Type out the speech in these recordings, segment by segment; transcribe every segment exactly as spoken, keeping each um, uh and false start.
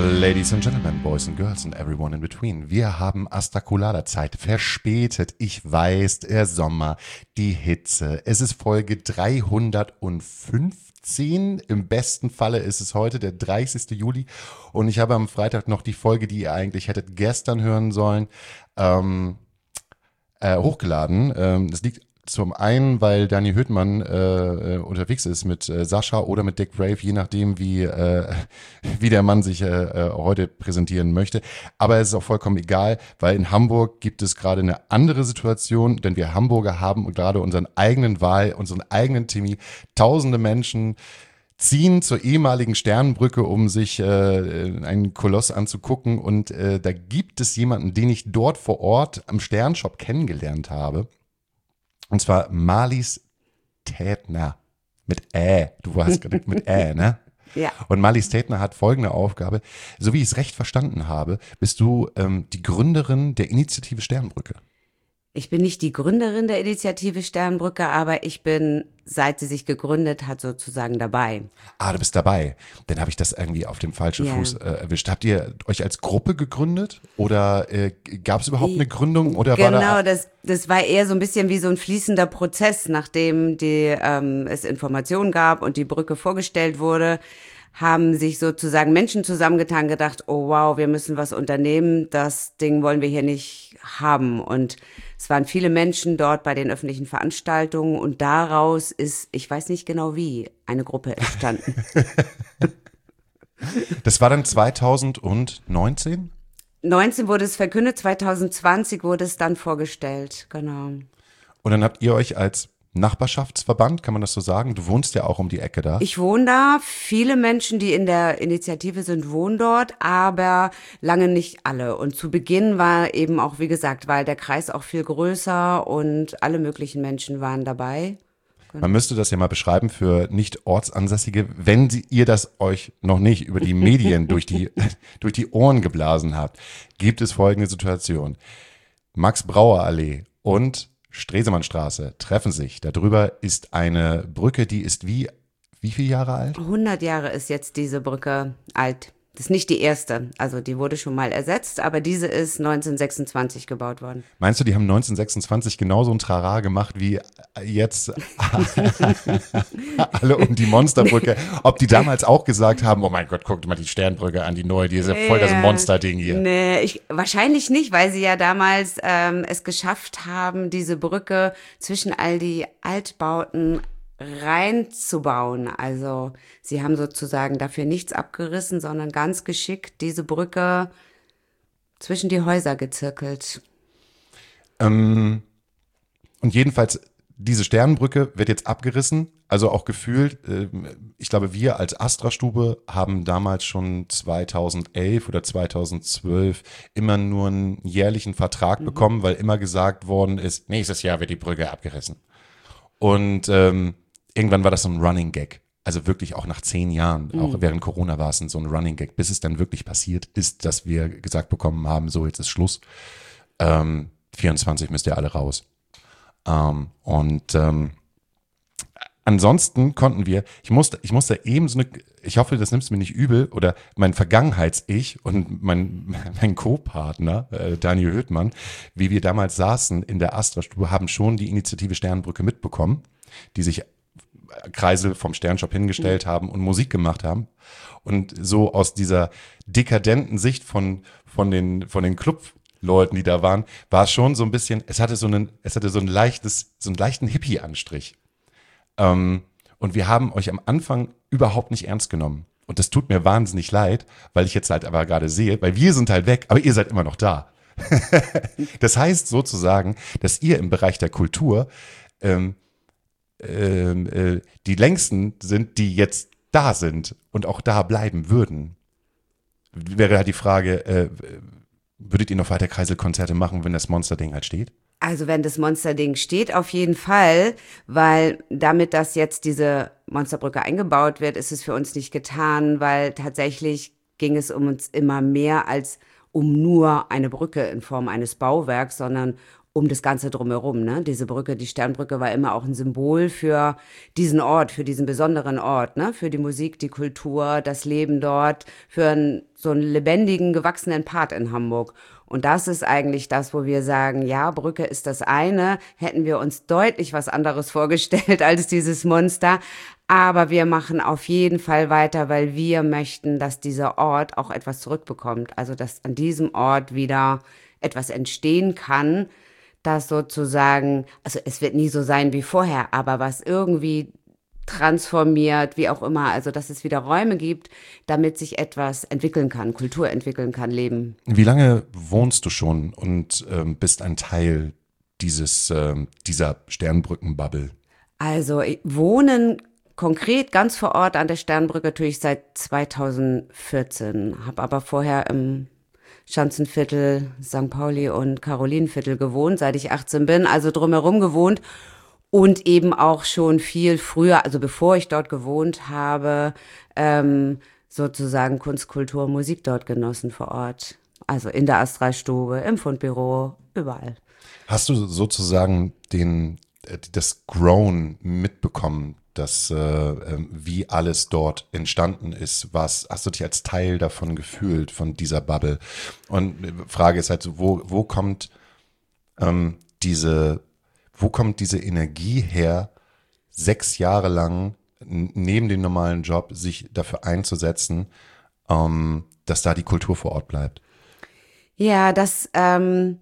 Ladies and Gentlemen, Boys and Girls and everyone in between. Wir haben Astrakulada-Zeit verspätet. Ich weiß, der Sommer, die Hitze. Es ist Folge dreihundertfünfzehn. Im besten Falle ist es heute der dreißigster Juli. Und ich habe am Freitag noch die Folge, die ihr eigentlich hättet gestern hören sollen, ähm, äh, hochgeladen. Ähm, das liegt zum einen, weil Daniel Höhtmann äh, unterwegs ist mit äh, Sascha oder mit Dick Brave, je nachdem, wie, äh, wie der Mann sich äh, heute präsentieren möchte. Aber es ist auch vollkommen egal, weil in Hamburg gibt es gerade eine andere Situation, denn wir Hamburger haben gerade unseren eigenen Wahl, unseren eigenen Timmy. Tausende Menschen ziehen zur ehemaligen Sternenbrücke, um sich äh, einen Koloss anzugucken. Und äh, da gibt es jemanden, den ich dort vor Ort am Sternshop kennengelernt habe. Und zwar Marlies Tätner mit Ä. Du hast gerade mit Ä, ne? Ja. Und Marlies Tätner hat folgende Aufgabe. So wie ich es recht verstanden habe, bist du ähm, die Gründerin der Initiative Sternbrücke. Ich bin nicht die Gründerin der Initiative Sternbrücke, aber ich bin, seit sie sich gegründet hat, sozusagen dabei. Ah, du bist dabei. Dann habe ich das irgendwie auf dem falschen Ja. Fuß äh, erwischt. Habt ihr euch als Gruppe gegründet oder äh, gab es überhaupt eine Gründung? Oder Genau, war da das, das war eher so ein bisschen wie so ein fließender Prozess, nachdem die, ähm, es Informationen gab und die Brücke vorgestellt wurde, haben sich sozusagen Menschen zusammengetan, gedacht, oh wow, wir müssen was unternehmen, das Ding wollen wir hier nicht haben. Und es waren viele Menschen dort bei den öffentlichen Veranstaltungen und daraus ist, ich weiß nicht genau wie, eine Gruppe entstanden. Das war dann zweitausendneunzehn? neunzehn wurde es verkündet, zwanzig zwanzig wurde es dann vorgestellt, genau. Und dann habt ihr euch als Nachbarschaftsverband, kann man das so sagen? Du wohnst ja auch um die Ecke da. Ich wohne da. Viele Menschen, die in der Initiative sind, wohnen dort, aber lange nicht alle. Und zu Beginn war eben auch, wie gesagt, weil der Kreis auch viel größer und alle möglichen Menschen waren dabei. Man müsste das ja mal beschreiben für nicht Ortsansässige, wenn sie, ihr das euch noch nicht über die Medien durch die, durch die Ohren geblasen habt, gibt es folgende Situation. Max-Brauer-Allee und Stresemannstraße treffen sich. Darüber ist eine Brücke, die ist wie, wie viele Jahre alt? hundert Jahre ist jetzt diese Brücke alt. Das ist nicht die erste, also die wurde schon mal ersetzt, aber diese ist neunzehnhundertsechsundzwanzig gebaut worden. Meinst du, die haben neunzehnhundertsechsundzwanzig genauso ein Trara gemacht wie jetzt alle um die Monsterbrücke? Ob die damals auch gesagt haben, oh mein Gott, guckt mal die Sternbrücke an, die neue, die ist ja voll das Äh, Monsterding hier. Nee, ich, wahrscheinlich nicht, weil sie ja damals ähm, es geschafft haben, diese Brücke zwischen all die Altbauten reinzubauen. Also sie haben sozusagen dafür nichts abgerissen, sondern ganz geschickt diese Brücke zwischen die Häuser gezirkelt. Ähm, und jedenfalls, diese Sternbrücke wird jetzt abgerissen, also auch gefühlt, äh, ich glaube, wir als Astra-Stube haben damals schon zweitausendelf oder zweitausendzwölf immer nur einen jährlichen Vertrag mhm. bekommen, weil immer gesagt worden ist, nächstes Jahr wird die Brücke abgerissen. Und ähm, irgendwann war das so ein Running Gag. Also wirklich auch nach zehn Jahren, mhm. auch während Corona war es so ein Running Gag, bis es dann wirklich passiert ist, dass wir gesagt bekommen haben, so jetzt ist Schluss. Ähm, vierundzwanzig müsst ihr alle raus. Ähm, und ähm, ansonsten konnten wir, ich musste, ich musste eben so eine, ich hoffe, das nimmst du mir nicht übel, oder mein Vergangenheits-Ich und mein, mein Co-Partner, äh, Daniel Höhtmann, wie wir damals saßen in der Astra-Stube, haben schon die Initiative Sternbrücke mitbekommen, die sich Kreisel vom Sternshop hingestellt haben und Musik gemacht haben. Und so aus dieser dekadenten Sicht von, von den, von den Clubleuten, die da waren, war es schon so ein bisschen, es hatte so einen, es hatte so ein leichtes, so einen leichten Hippie-Anstrich. Ähm, und wir haben euch am Anfang überhaupt nicht ernst genommen. Und das tut mir wahnsinnig leid, weil ich jetzt halt aber gerade sehe, weil wir sind halt weg, aber ihr seid immer noch da. Das heißt sozusagen, dass ihr im Bereich der Kultur ähm, ähm, äh, die längsten sind, die jetzt da sind und auch da bleiben würden. Wäre halt die Frage, äh, würdet ihr noch weiter Kreiselkonzerte machen, wenn das Monsterding halt steht? Also wenn das Monsterding steht, auf jeden Fall, weil damit, dass jetzt diese Monsterbrücke eingebaut wird, ist es für uns nicht getan, weil tatsächlich ging es um uns immer mehr als um nur eine Brücke in Form eines Bauwerks, sondern um das Ganze drumherum, ne? Diese Brücke, die Sternbrücke war immer auch ein Symbol für diesen Ort, für diesen besonderen Ort, ne? Für die Musik, die Kultur, das Leben dort, für einen, so einen lebendigen, gewachsenen Part in Hamburg. Und das ist eigentlich das, wo wir sagen, ja, Brücke ist das eine, hätten wir uns deutlich was anderes vorgestellt als dieses Monster. Aber wir machen auf jeden Fall weiter, weil wir möchten, dass dieser Ort auch etwas zurückbekommt. Also, dass an diesem Ort wieder etwas entstehen kann, das sozusagen, also es wird nie so sein wie vorher, aber was irgendwie transformiert, wie auch immer, also dass es wieder Räume gibt, damit sich etwas entwickeln kann, Kultur entwickeln kann, Leben. Wie lange wohnst du schon und ähm, bist ein Teil dieses, ähm, dieser Sternbrücken-Bubble? Also wohnen konkret ganz vor Ort an der Sternbrücke tue ich seit zweitausendvierzehn, habe aber vorher im Schanzenviertel, Sankt Pauli und Karolinenviertel gewohnt, seit ich achtzehn bin, also drumherum gewohnt und eben auch schon viel früher, also bevor ich dort gewohnt habe, ähm, sozusagen Kunst, Kultur, Musik dort genossen vor Ort. Also in der Astralstube, im Fundbüro, überall. Hast du sozusagen den, das Grown mitbekommen, dass äh, wie alles dort entstanden ist? Was hast du dich als Teil davon gefühlt, von dieser Bubble? Und die Frage ist halt so, wo, wo kommt ähm, diese, wo kommt diese Energie her, sechs Jahre lang n- neben dem normalen Job sich dafür einzusetzen, ähm, dass da die Kultur vor Ort bleibt? Ja, das, ähm,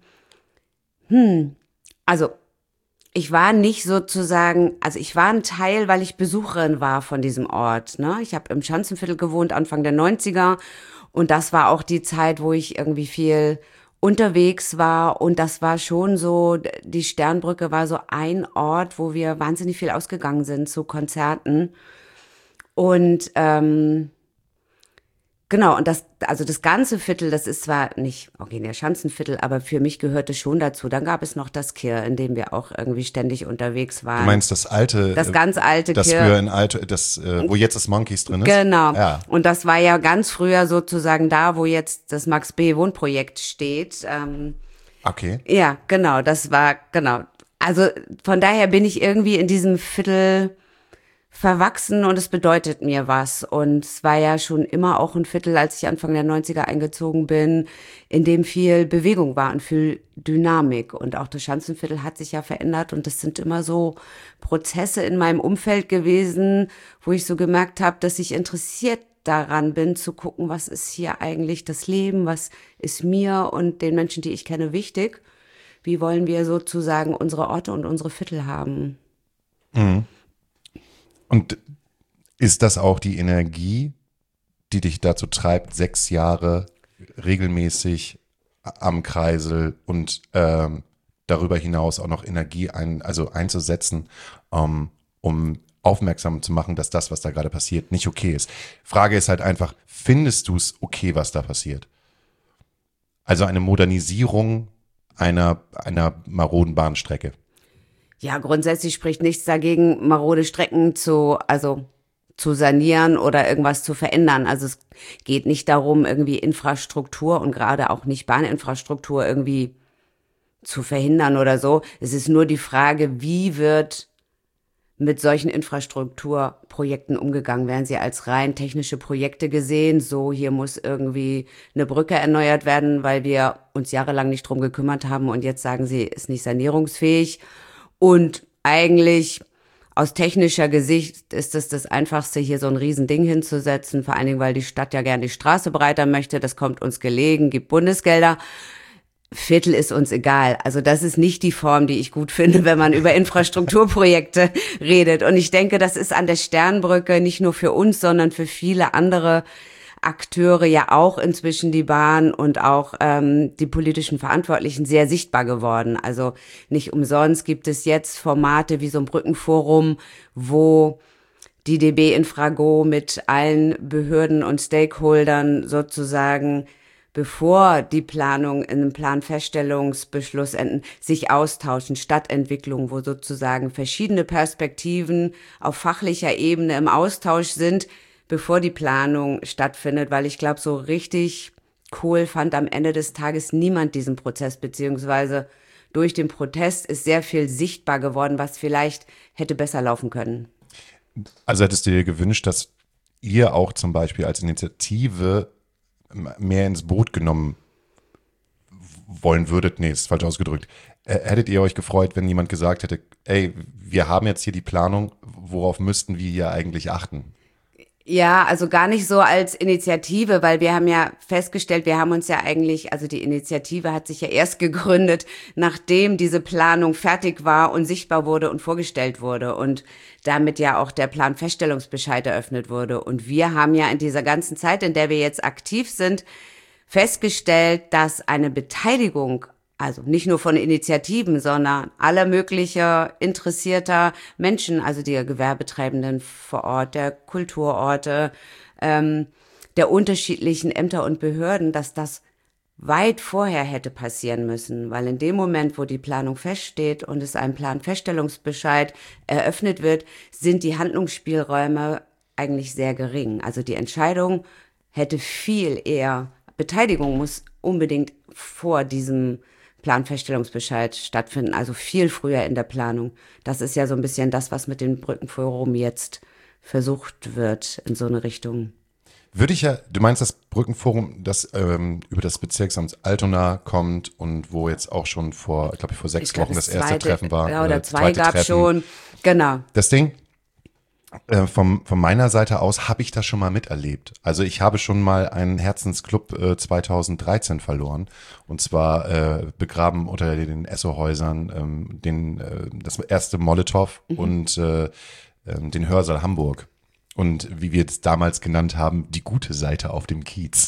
hm, also ich war nicht sozusagen, also ich war ein Teil, weil ich Besucherin war von diesem Ort, ne? Ich habe im Schanzenviertel gewohnt, Anfang der neunziger und das war auch die Zeit, wo ich irgendwie viel unterwegs war und das war schon so, die Sternbrücke war so ein Ort, wo wir wahnsinnig viel ausgegangen sind zu Konzerten und ähm, genau, und das, also das ganze Viertel, das ist zwar nicht originär Schanzenviertel, aber für mich gehörte schon dazu. Dann gab es noch das Kir, in dem wir auch irgendwie ständig unterwegs waren. Du meinst das alte, das ganz alte das Kir. früher in alte, das, äh, wo jetzt das Monkeys drin ist? Genau. Ja. Und das war ja ganz früher sozusagen da, wo jetzt das Max B. Wohnprojekt steht. Ähm, Okay. ja, genau, das war, genau. Also von daher bin ich irgendwie in diesem Viertel verwachsen und es bedeutet mir was. Und es war ja schon immer auch ein Viertel, als ich Anfang der neunziger eingezogen bin, in dem viel Bewegung war und viel Dynamik. Und auch das Schanzenviertel hat sich ja verändert und das sind immer so Prozesse in meinem Umfeld gewesen, wo ich so gemerkt habe, dass ich interessiert daran bin, zu gucken, was ist hier eigentlich das Leben, was ist mir und den Menschen, die ich kenne, wichtig. Wie wollen wir sozusagen unsere Orte und unsere Viertel haben? Mhm. Und ist das auch die Energie, die dich dazu treibt, sechs Jahre regelmäßig am Kreisel und ähm, darüber hinaus auch noch Energie ein, also einzusetzen, ähm, um aufmerksam zu machen, dass das, was da gerade passiert, nicht okay ist? Frage ist halt einfach, findest du es okay, was da passiert? Also eine Modernisierung einer, einer maroden Bahnstrecke. Ja, grundsätzlich spricht nichts dagegen, marode Strecken zu, also zu sanieren oder irgendwas zu verändern. Also es geht nicht darum, irgendwie Infrastruktur und gerade auch nicht Bahninfrastruktur irgendwie zu verhindern oder so. Es ist nur die Frage, wie wird mit solchen Infrastrukturprojekten umgegangen? Werden sie als rein technische Projekte gesehen? So, hier muss irgendwie eine Brücke erneuert werden, weil wir uns jahrelang nicht drum gekümmert haben und jetzt sagen sie, ist nicht sanierungsfähig. Und eigentlich aus technischer Sicht ist es das Einfachste, hier so ein Riesending hinzusetzen, vor allen Dingen, weil die Stadt ja gerne die Straße breiter möchte. Das kommt uns gelegen, gibt Bundesgelder. Viertel ist uns egal. Also das ist nicht die Form, die ich gut finde, wenn man über Infrastrukturprojekte redet. Und ich denke, das ist an der Sternbrücke nicht nur für uns, sondern für viele andere Akteure ja auch inzwischen die Bahn und auch ähm, die politischen Verantwortlichen sehr sichtbar geworden. Also nicht umsonst gibt es jetzt Formate wie so ein Brückenforum, wo die D B Infrago mit allen Behörden und Stakeholdern sozusagen, bevor die Planung in einem Planfeststellungsbeschluss enden, sich austauschen, Stadtentwicklung, wo sozusagen verschiedene Perspektiven auf fachlicher Ebene im Austausch sind, bevor die Planung stattfindet, weil ich glaube, so richtig cool fand am Ende des Tages niemand diesen Prozess, beziehungsweise durch den Protest ist sehr viel sichtbar geworden, was vielleicht hätte besser laufen können. Also hättest du dir gewünscht, dass ihr auch zum Beispiel als Initiative mehr ins Boot genommen wollen würdet? Nee, ist falsch ausgedrückt. Hättet ihr euch gefreut, wenn jemand gesagt hätte, ey, wir haben jetzt hier die Planung, worauf müssten wir hier eigentlich achten? Ja, also gar nicht so als Initiative, weil wir haben ja festgestellt, wir haben uns ja eigentlich, also die Initiative hat sich ja erst gegründet, nachdem diese Planung fertig war und sichtbar wurde und vorgestellt wurde und damit ja auch der Planfeststellungsbescheid eröffnet wurde. Und wir haben ja in dieser ganzen Zeit, in der wir jetzt aktiv sind, festgestellt, dass eine Beteiligung, also nicht nur von Initiativen, sondern aller möglicher interessierter Menschen, also die Gewerbetreibenden vor Ort, der Kulturorte, ähm, der unterschiedlichen Ämter und Behörden, dass das weit vorher hätte passieren müssen, weil in dem Moment, wo die Planung feststeht und es ein Planfeststellungsbescheid eröffnet wird, sind die Handlungsspielräume eigentlich sehr gering. Also die Entscheidung hätte viel eher, Beteiligung muss unbedingt vor diesem Planfeststellungsbescheid stattfinden, also viel früher in der Planung. Das ist ja so ein bisschen das, was mit dem Brückenforum jetzt versucht wird in so eine Richtung. Würde ich ja, du meinst das Brückenforum, das ähm, über das Bezirksamt Altona kommt und wo jetzt auch schon vor, glaube ich, vor sechs Ich glaub, Wochen das, das erste zweite, Treffen war. Ja, oder äh, zwei gab es schon, genau. Das Ding, äh, vom, von meiner Seite aus habe ich das schon mal miterlebt. Also ich habe schon mal einen Herzensclub äh, zweitausenddreizehn verloren und zwar äh, begraben unter den Esso-Häusern ähm, den, äh, das erste Molotow mhm. und äh, äh, den Hörsaal Hamburg. Und wie wir es damals genannt haben, die gute Seite auf dem Kiez.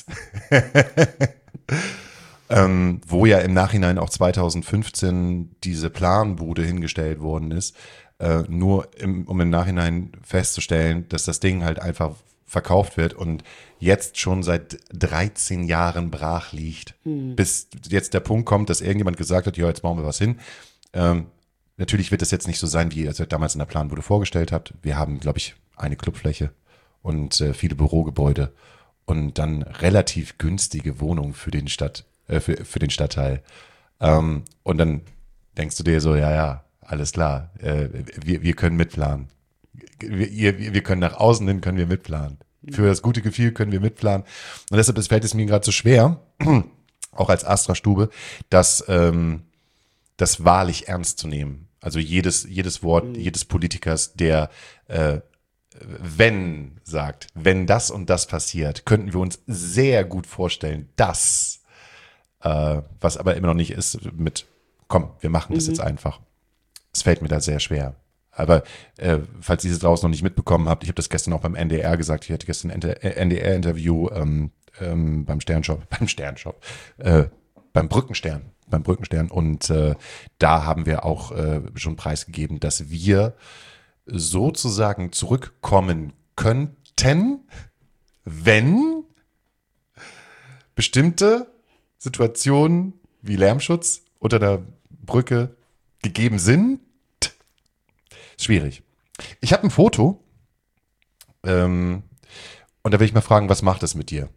ähm, wo ja im Nachhinein auch zweitausendfünfzehn diese Planbude hingestellt worden ist, äh, nur im, um im Nachhinein festzustellen, dass das Ding halt einfach verkauft wird und jetzt schon seit dreizehn Jahren brach liegt. Hm. Bis jetzt der Punkt kommt, dass irgendjemand gesagt hat, ja, jetzt bauen wir was hin. Ähm, natürlich wird das jetzt nicht so sein, wie ihr es damals in der Planbude vorgestellt habt. Wir haben, glaube ich, eine Clubfläche und äh, viele Bürogebäude und dann relativ günstige Wohnungen für den Stadt, äh, für, für den Stadtteil. Ähm, und dann denkst du dir so, ja, ja, alles klar, äh, wir, wir können mitplanen. Wir, ihr, wir können nach außen hin, können wir mitplanen. Für das gute Gefühl können wir mitplanen. Und deshalb fällt es mir gerade so schwer, auch als Astra-Stube, das, ähm, das wahrlich ernst zu nehmen. Also jedes, jedes Wort, mhm. jedes Politikers, der äh, wenn sagt, wenn das und das passiert, könnten wir uns sehr gut vorstellen, dass, äh, was aber immer noch nicht ist, mit, komm, wir machen das mhm. jetzt einfach. Es fällt mir da sehr schwer. Aber äh, falls ihr es draußen noch nicht mitbekommen habt, ich habe das gestern auch beim N D R gesagt, ich hatte gestern ein N D R-Interview ähm, ähm, beim Sternshop, beim Sternshop, äh, beim Brückenstern, beim Brückenstern und äh, da haben wir auch äh, schon preisgegeben, dass wir sozusagen zurückkommen könnten, wenn bestimmte Situationen wie Lärmschutz unter der Brücke gegeben sind. Schwierig. Ich habe ein Foto ähm, und da will ich mal fragen, was macht das mit dir?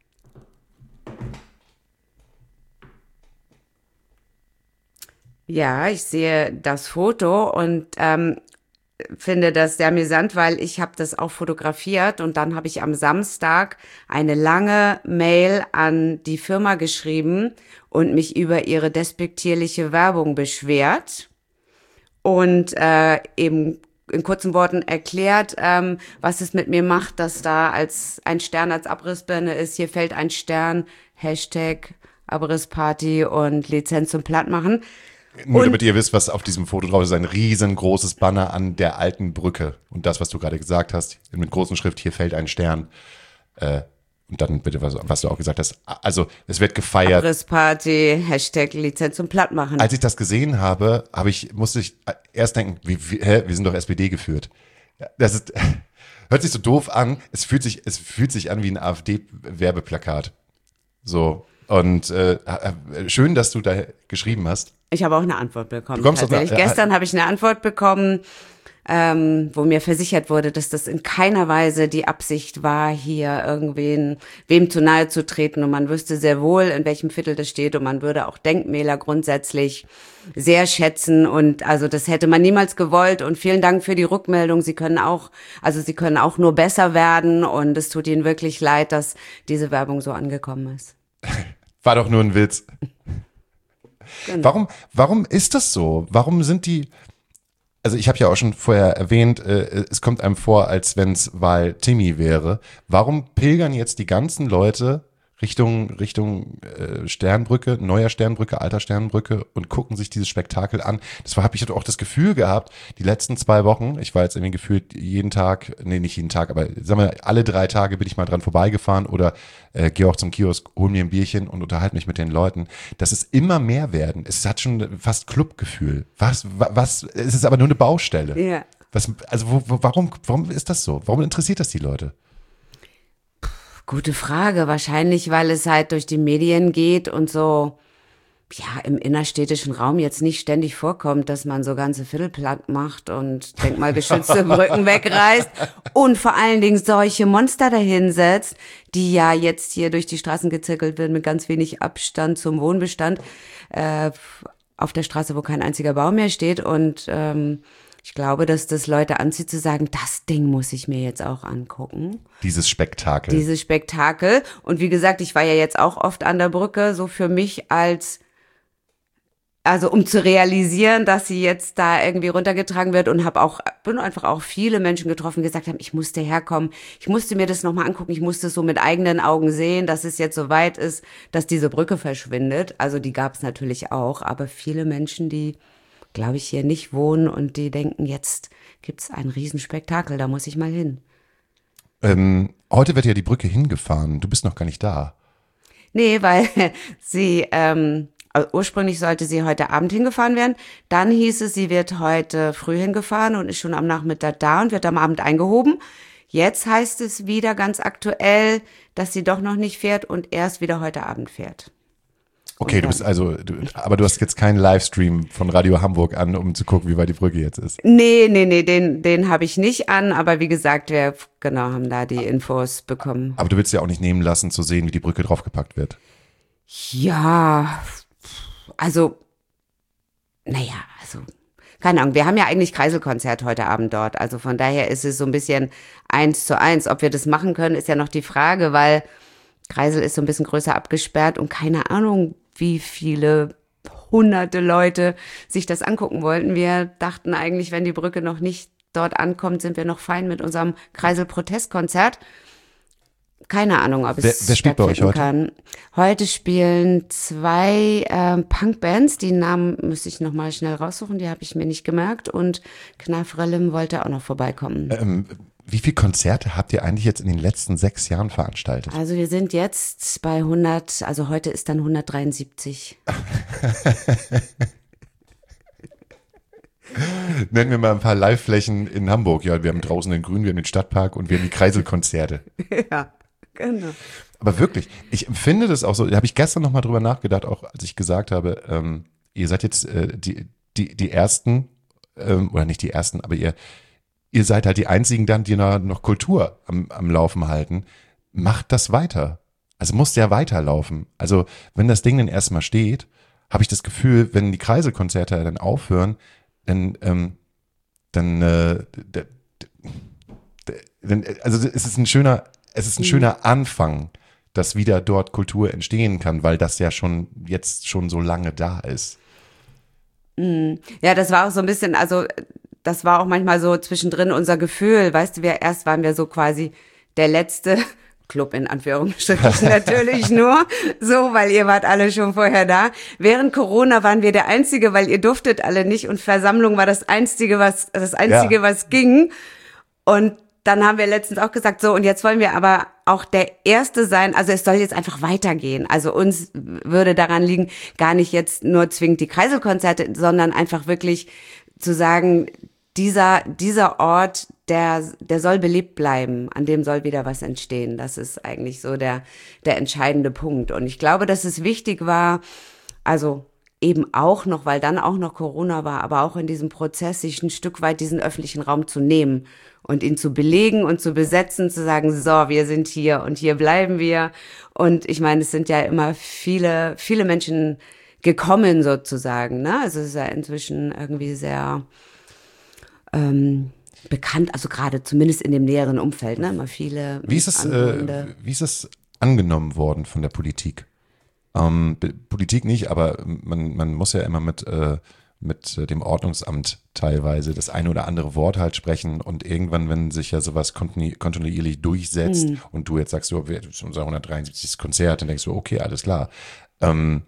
Ja, ich sehe das Foto und ähm, finde das sehr amüsant, weil ich habe das auch fotografiert und dann habe ich am Samstag eine lange Mail an die Firma geschrieben und mich über ihre despektierliche Werbung beschwert und äh, eben in kurzen Worten erklärt, ähm, was es mit mir macht, dass da als ein Stern als Abrissbirne ist, hier fällt ein Stern, Hashtag Abrissparty und Lizenz zum Plattmachen. Nur und, damit ihr wisst, was auf diesem Foto drauf ist, ein riesengroßes Banner an der alten Brücke. Und das, was du gerade gesagt hast, mit großen Schrift, hier fällt ein Stern. Äh, und dann bitte, was, was du auch gesagt hast. Also, es wird gefeiert. Abrissparty, Hashtag Lizenz zum Plattmachen. Als ich das gesehen habe, habe ich, musste ich erst denken, wie, wie, hä, wir sind doch S P D geführt. Das ist, hört sich so doof an. Es fühlt sich, es fühlt sich an wie ein AfD-Werbeplakat. So. Und äh, schön, dass du da geschrieben hast. Ich habe auch eine Antwort bekommen. Du kommst Tatsächlich. Auf eine, Gestern habe ich eine Antwort bekommen. ähm, wo mir versichert wurde, dass das in keiner Weise die Absicht war, hier irgendwen, wem zu nahe zu treten. Und man wüsste sehr wohl, in welchem Viertel das steht. Und man würde auch Denkmäler grundsätzlich sehr schätzen. Und also das hätte man niemals gewollt. Und vielen Dank für die Rückmeldung. Sie können auch, also Sie können auch nur besser werden. Und es tut Ihnen wirklich leid, dass diese Werbung so angekommen ist. War doch nur ein Witz. Genau. Warum, warum ist das so? Warum sind die... Also ich habe ja auch schon vorher erwähnt, äh, es kommt einem vor, als wenn es Wahl Timmy wäre. Warum pilgern jetzt die ganzen Leute Richtung Richtung äh, Sternbrücke, neuer Sternbrücke, alter Sternbrücke und gucken sich dieses Spektakel an? Das war, habe ich auch das Gefühl gehabt, die letzten zwei Wochen, ich war jetzt irgendwie gefühlt jeden Tag, nee, nicht jeden Tag, aber sagen wir, alle drei Tage bin ich mal dran vorbeigefahren oder äh, gehe auch zum Kiosk, hol mir ein Bierchen und unterhalte mich mit den Leuten. Das ist immer mehr werden. Es hat schon fast Clubgefühl. Was, was, es ist aber nur eine Baustelle. Ja. Was, also wo, wo, warum, warum ist das so? Warum interessiert das die Leute? Gute Frage. Wahrscheinlich, weil es halt durch die Medien geht und so, ja, im innerstädtischen Raum jetzt nicht ständig vorkommt, dass man so ganze Viertel platt macht und denkmalgeschützte Brücken wegreißt und vor allen Dingen solche Monster dahinsetzt, die ja jetzt hier durch die Straßen gezirkelt werden mit ganz wenig Abstand zum Wohnbestand, äh, auf der Straße, wo kein einziger Baum mehr steht. Und ähm, ich glaube, dass das Leute anzieht zu sagen, das Ding muss ich mir jetzt auch angucken. Dieses Spektakel. Dieses Spektakel. Und wie gesagt, ich war ja jetzt auch oft an der Brücke, so für mich als, also um zu realisieren, dass sie jetzt da irgendwie runtergetragen wird und habe auch, bin einfach auch viele Menschen getroffen, die gesagt haben, ich musste herkommen, ich musste mir das nochmal angucken, ich musste es so mit eigenen Augen sehen, dass es jetzt so weit ist, dass diese Brücke verschwindet. Also die gab es natürlich auch, aber viele Menschen, die glaube ich, hier nicht wohnen und die denken, jetzt gibt's ein Riesenspektakel, da muss ich mal hin. Ähm, heute wird ja die Brücke hingefahren. Du bist noch gar nicht da. Nee, weil sie, ähm, also ursprünglich sollte sie heute Abend hingefahren werden. Dann hieß es, sie wird heute früh hingefahren und ist schon am Nachmittag da und wird am Abend eingehoben. Jetzt heißt es wieder ganz aktuell, dass sie doch noch nicht fährt und erst wieder heute Abend fährt. Okay, du bist also, du, aber du hast jetzt keinen Livestream von Radio Hamburg an, um zu gucken, wie weit die Brücke jetzt ist. Nee, nee, nee, den, den habe ich nicht an, aber wie gesagt, wir genau haben da die Infos bekommen. Aber du willst ja auch nicht nehmen lassen, zu sehen, wie die Brücke draufgepackt wird. Ja, also, naja, also, keine Ahnung, wir haben ja eigentlich Kreiselkonzert heute Abend dort, also von daher ist es so ein bisschen eins zu eins. Ob wir das machen können, ist ja noch die Frage, weil Kreisel ist so ein bisschen größer abgesperrt und keine Ahnung, wie viele hunderte Leute sich das angucken wollten. Wir dachten eigentlich, wenn die Brücke noch nicht dort ankommt, sind wir noch fein mit unserem Kreisel-Protestkonzert. Keine Ahnung, ob es wer, wer spielt bei euch heute? Kann. Heute spielen zwei äh, Punkbands, die Namen müsste ich nochmal schnell raussuchen, die habe ich mir nicht gemerkt und Knarfrellim wollte auch noch vorbeikommen. Ähm, Wie viele Konzerte habt ihr eigentlich jetzt in den letzten sechs Jahren veranstaltet? Also wir sind jetzt bei hundert, also heute ist dann hundertdreiundsiebzig. Nennen wir mal ein paar Live-Flächen in Hamburg. Ja, wir haben draußen den Grün, wir haben den Stadtpark und wir haben die Kreiselkonzerte. Ja, genau. Aber wirklich, ich empfinde das auch so, da habe ich gestern nochmal drüber nachgedacht, auch als ich gesagt habe, ähm, ihr seid jetzt äh, die, die, die Ersten, ähm, oder nicht die Ersten, aber ihr Ihr seid halt die Einzigen dann, die noch, noch Kultur am, am Laufen halten. Macht das weiter. Also muss ja weiterlaufen. Also wenn das Ding dann erstmal steht, habe ich das Gefühl, wenn die Kreiselkonzerte dann aufhören, dann, ähm, dann, äh, d- d- d- dann, also es ist ein schöner, es ist ein schöner Anfang, dass wieder dort Kultur entstehen kann, weil das ja schon jetzt schon so lange da ist. Ja, das war auch so ein bisschen, also das war auch manchmal so zwischendrin unser Gefühl, weißt du, wir erst waren wir so quasi der letzte Club in Anführungsstrichen natürlich nur, so, weil ihr wart alle schon vorher da. Während Corona waren wir der Einzige, weil ihr durftet alle nicht und Versammlung war das Einzige, was, das Einzige, ja. was ging. Und dann haben wir letztens auch gesagt, so, und jetzt wollen wir aber auch der Erste sein, also es soll jetzt einfach weitergehen. Also uns würde daran liegen, gar nicht jetzt nur zwingend die Kreiselkonzerte, sondern einfach wirklich zu sagen, dieser, dieser Ort, der, der soll belebt bleiben, an dem soll wieder was entstehen. Das ist eigentlich so der, der entscheidende Punkt. Und ich glaube, dass es wichtig war, also eben auch noch, weil dann auch noch Corona war, aber auch in diesem Prozess, sich ein Stück weit diesen öffentlichen Raum zu nehmen und ihn zu belegen und zu besetzen, zu sagen, so, wir sind hier und hier bleiben wir. Und ich meine, es sind ja immer viele, viele Menschen gekommen sozusagen, ne? Also es ist ja inzwischen irgendwie sehr ähm, bekannt, also gerade zumindest in dem näheren Umfeld, ne? Immer viele Wie ist es, äh, Anwohner. wie ist es angenommen worden von der Politik? Ähm, Be- Politik nicht, aber man, man muss ja immer mit, äh, mit äh, dem Ordnungsamt teilweise das eine oder andere Wort halt sprechen und irgendwann, wenn sich ja sowas kontinu- kontinuierlich durchsetzt Hm. und du jetzt sagst, so, wir- das ist unser hundertdreiundsiebzig. Konzert, dann denkst du, okay, alles klar. Ähm,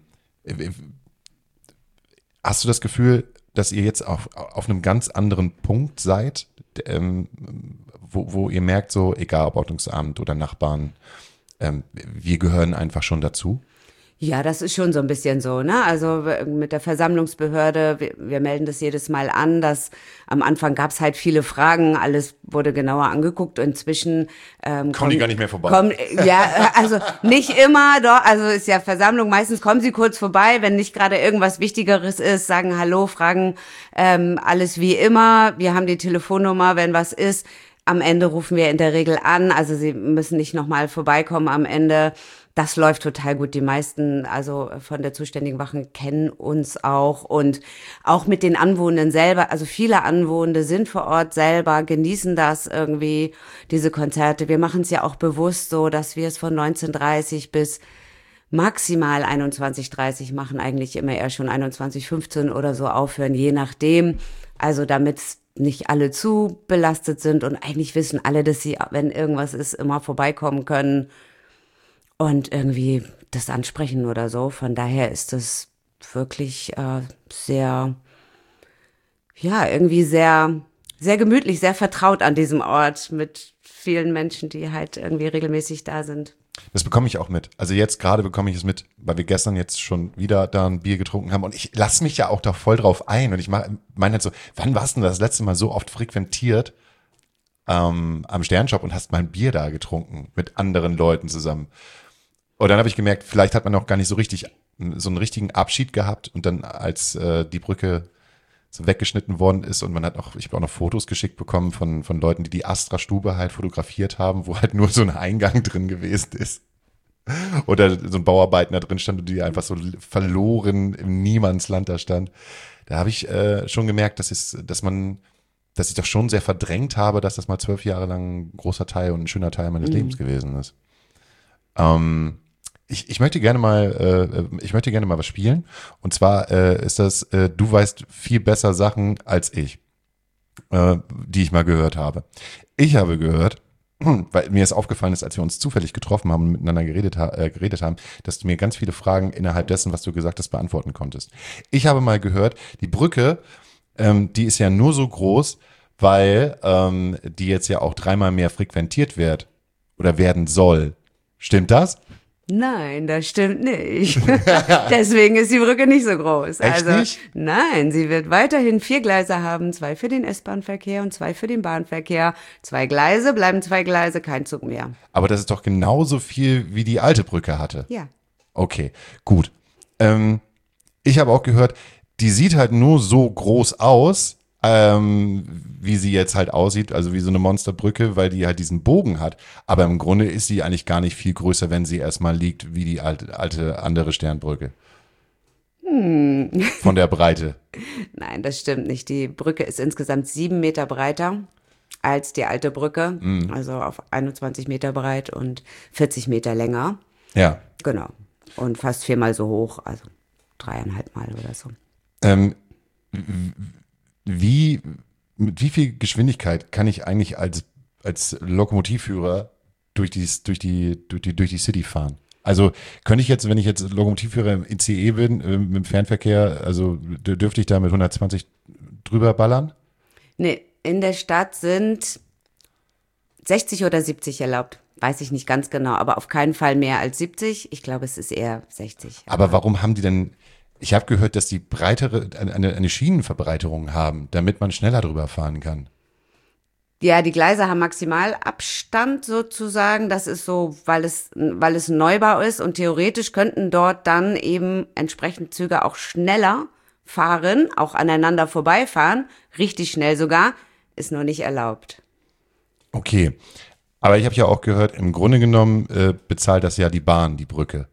Hast du das Gefühl, dass ihr jetzt auf, auf einem ganz anderen Punkt seid, ähm, wo, wo ihr merkt, so, egal ob Ordnungsamt oder Nachbarn, ähm, wir gehören einfach schon dazu? Ja, das ist schon so ein bisschen so, ne? Also w- mit der Versammlungsbehörde, wir, wir melden das jedes Mal an, dass am Anfang gab es halt viele Fragen, alles wurde genauer angeguckt. Inzwischen ähm, Kommen die gar nicht mehr vorbei. Kommen, ja, also nicht immer, doch, also ist ja Versammlung, meistens kommen sie kurz vorbei, wenn nicht gerade irgendwas Wichtigeres ist, sagen Hallo, fragen ähm, alles wie immer, wir haben die Telefonnummer, wenn was ist. Am Ende rufen wir in der Regel an, also sie müssen nicht nochmal vorbeikommen am Ende. Das läuft total gut. Die meisten, also von der zuständigen Wachen, kennen uns auch und auch mit den Anwohnern selber. Also viele Anwohner sind vor Ort selber, genießen das irgendwie, diese Konzerte. Wir machen es ja auch bewusst so, dass wir es von neunzehn Uhr dreißig bis maximal einundzwanzig Uhr dreißig machen, eigentlich immer eher schon einundzwanzig Uhr fünfzehn oder so aufhören, je nachdem. Also damit nicht alle zu belastet sind und eigentlich wissen alle, dass sie, wenn irgendwas ist, immer vorbeikommen können und irgendwie das ansprechen oder so. Von daher ist das wirklich äh, sehr, ja, irgendwie sehr, sehr gemütlich, sehr vertraut an diesem Ort mit vielen Menschen, die halt irgendwie regelmäßig da sind. Das bekomme ich auch mit. Also jetzt gerade bekomme ich es mit, weil wir gestern jetzt schon wieder da ein Bier getrunken haben und ich lasse mich ja auch da voll drauf ein und ich meine halt so, wann warst du denn das letzte Mal so oft frequentiert ähm, am Sternshop und hast mal ein Bier da getrunken mit anderen Leuten zusammen? Und dann habe ich gemerkt, vielleicht hat man noch gar nicht so richtig, so einen richtigen Abschied gehabt und dann als äh, die Brücke so weggeschnitten worden ist und man hat auch, ich habe auch noch Fotos geschickt bekommen von, von Leuten, die die Astra-Stube halt fotografiert haben, wo halt nur so ein Eingang drin gewesen ist. Oder so ein Bauarbeiter drin stand und die einfach so verloren im Niemandsland da stand. Da habe ich äh, schon gemerkt, dass, es, dass man, dass ich doch schon sehr verdrängt habe, dass das mal zwölf Jahre lang ein großer Teil und ein schöner Teil meines Mhm. Lebens gewesen ist. Ähm, ich, ich möchte gerne mal, äh, ich möchte gerne mal was spielen. Und zwar äh, ist das, äh, du weißt viel besser Sachen als ich, äh, die ich mal gehört habe. Ich habe gehört, weil mir es aufgefallen ist, als wir uns zufällig getroffen haben und miteinander geredet, ha äh, geredet haben, dass du mir ganz viele Fragen innerhalb dessen, was du gesagt hast, beantworten konntest. Ich habe mal gehört, die Brücke, ähm, die ist ja nur so groß, weil ähm, die jetzt ja auch dreimal mehr frequentiert wird oder werden soll. Stimmt das? Nein, das stimmt nicht. Deswegen ist die Brücke nicht so groß. Echt also, nicht? Nein, sie wird weiterhin vier Gleise haben, zwei für den S-Bahn-Verkehr und zwei für den Bahnverkehr. Zwei Gleise bleiben zwei Gleise, kein Zug mehr. Aber das ist doch genauso viel, wie die alte Brücke hatte. Ja. Okay, gut. Ähm, ich habe auch gehört, die sieht halt nur so groß aus, ähm, wie sie jetzt halt aussieht, also wie so eine Monsterbrücke, weil die halt diesen Bogen hat. Aber im Grunde ist sie eigentlich gar nicht viel größer, wenn sie erstmal liegt, wie die alte, alte andere Sternbrücke. Hm. Von der Breite. Nein, das stimmt nicht. Die Brücke ist insgesamt sieben Meter breiter als die alte Brücke. Mhm. Also auf einundzwanzig Meter breit und vierzig Meter länger. Ja. Genau. Und fast viermal so hoch, also dreieinhalb Mal oder so. Ähm, wie, mit wie viel Geschwindigkeit kann ich eigentlich als, als Lokomotivführer durch die, durch die, durch die, durch die City fahren? Also könnte ich jetzt, wenn ich jetzt Lokomotivführer im I C E bin, äh, mit dem Fernverkehr, also d- dürfte ich da mit hundertzwanzig drüber ballern? Nee, in der Stadt sind sechzig oder siebzig erlaubt. Weiß ich nicht ganz genau, aber auf keinen Fall mehr als siebzig. Ich glaube, es ist eher sechzig. Aber warum haben die denn, ich habe gehört, dass die breitere, eine, eine Schienenverbreiterung haben, damit man schneller drüber fahren kann. Ja, die Gleise haben Maximalabstand sozusagen. Das ist so, weil es, weil es ein Neubau ist und theoretisch könnten dort dann eben entsprechend Züge auch schneller fahren, auch aneinander vorbeifahren, richtig schnell sogar, ist nur nicht erlaubt. Okay, aber ich habe ja auch gehört, im Grunde genommen äh, bezahlt das ja die Bahn, die Brücke.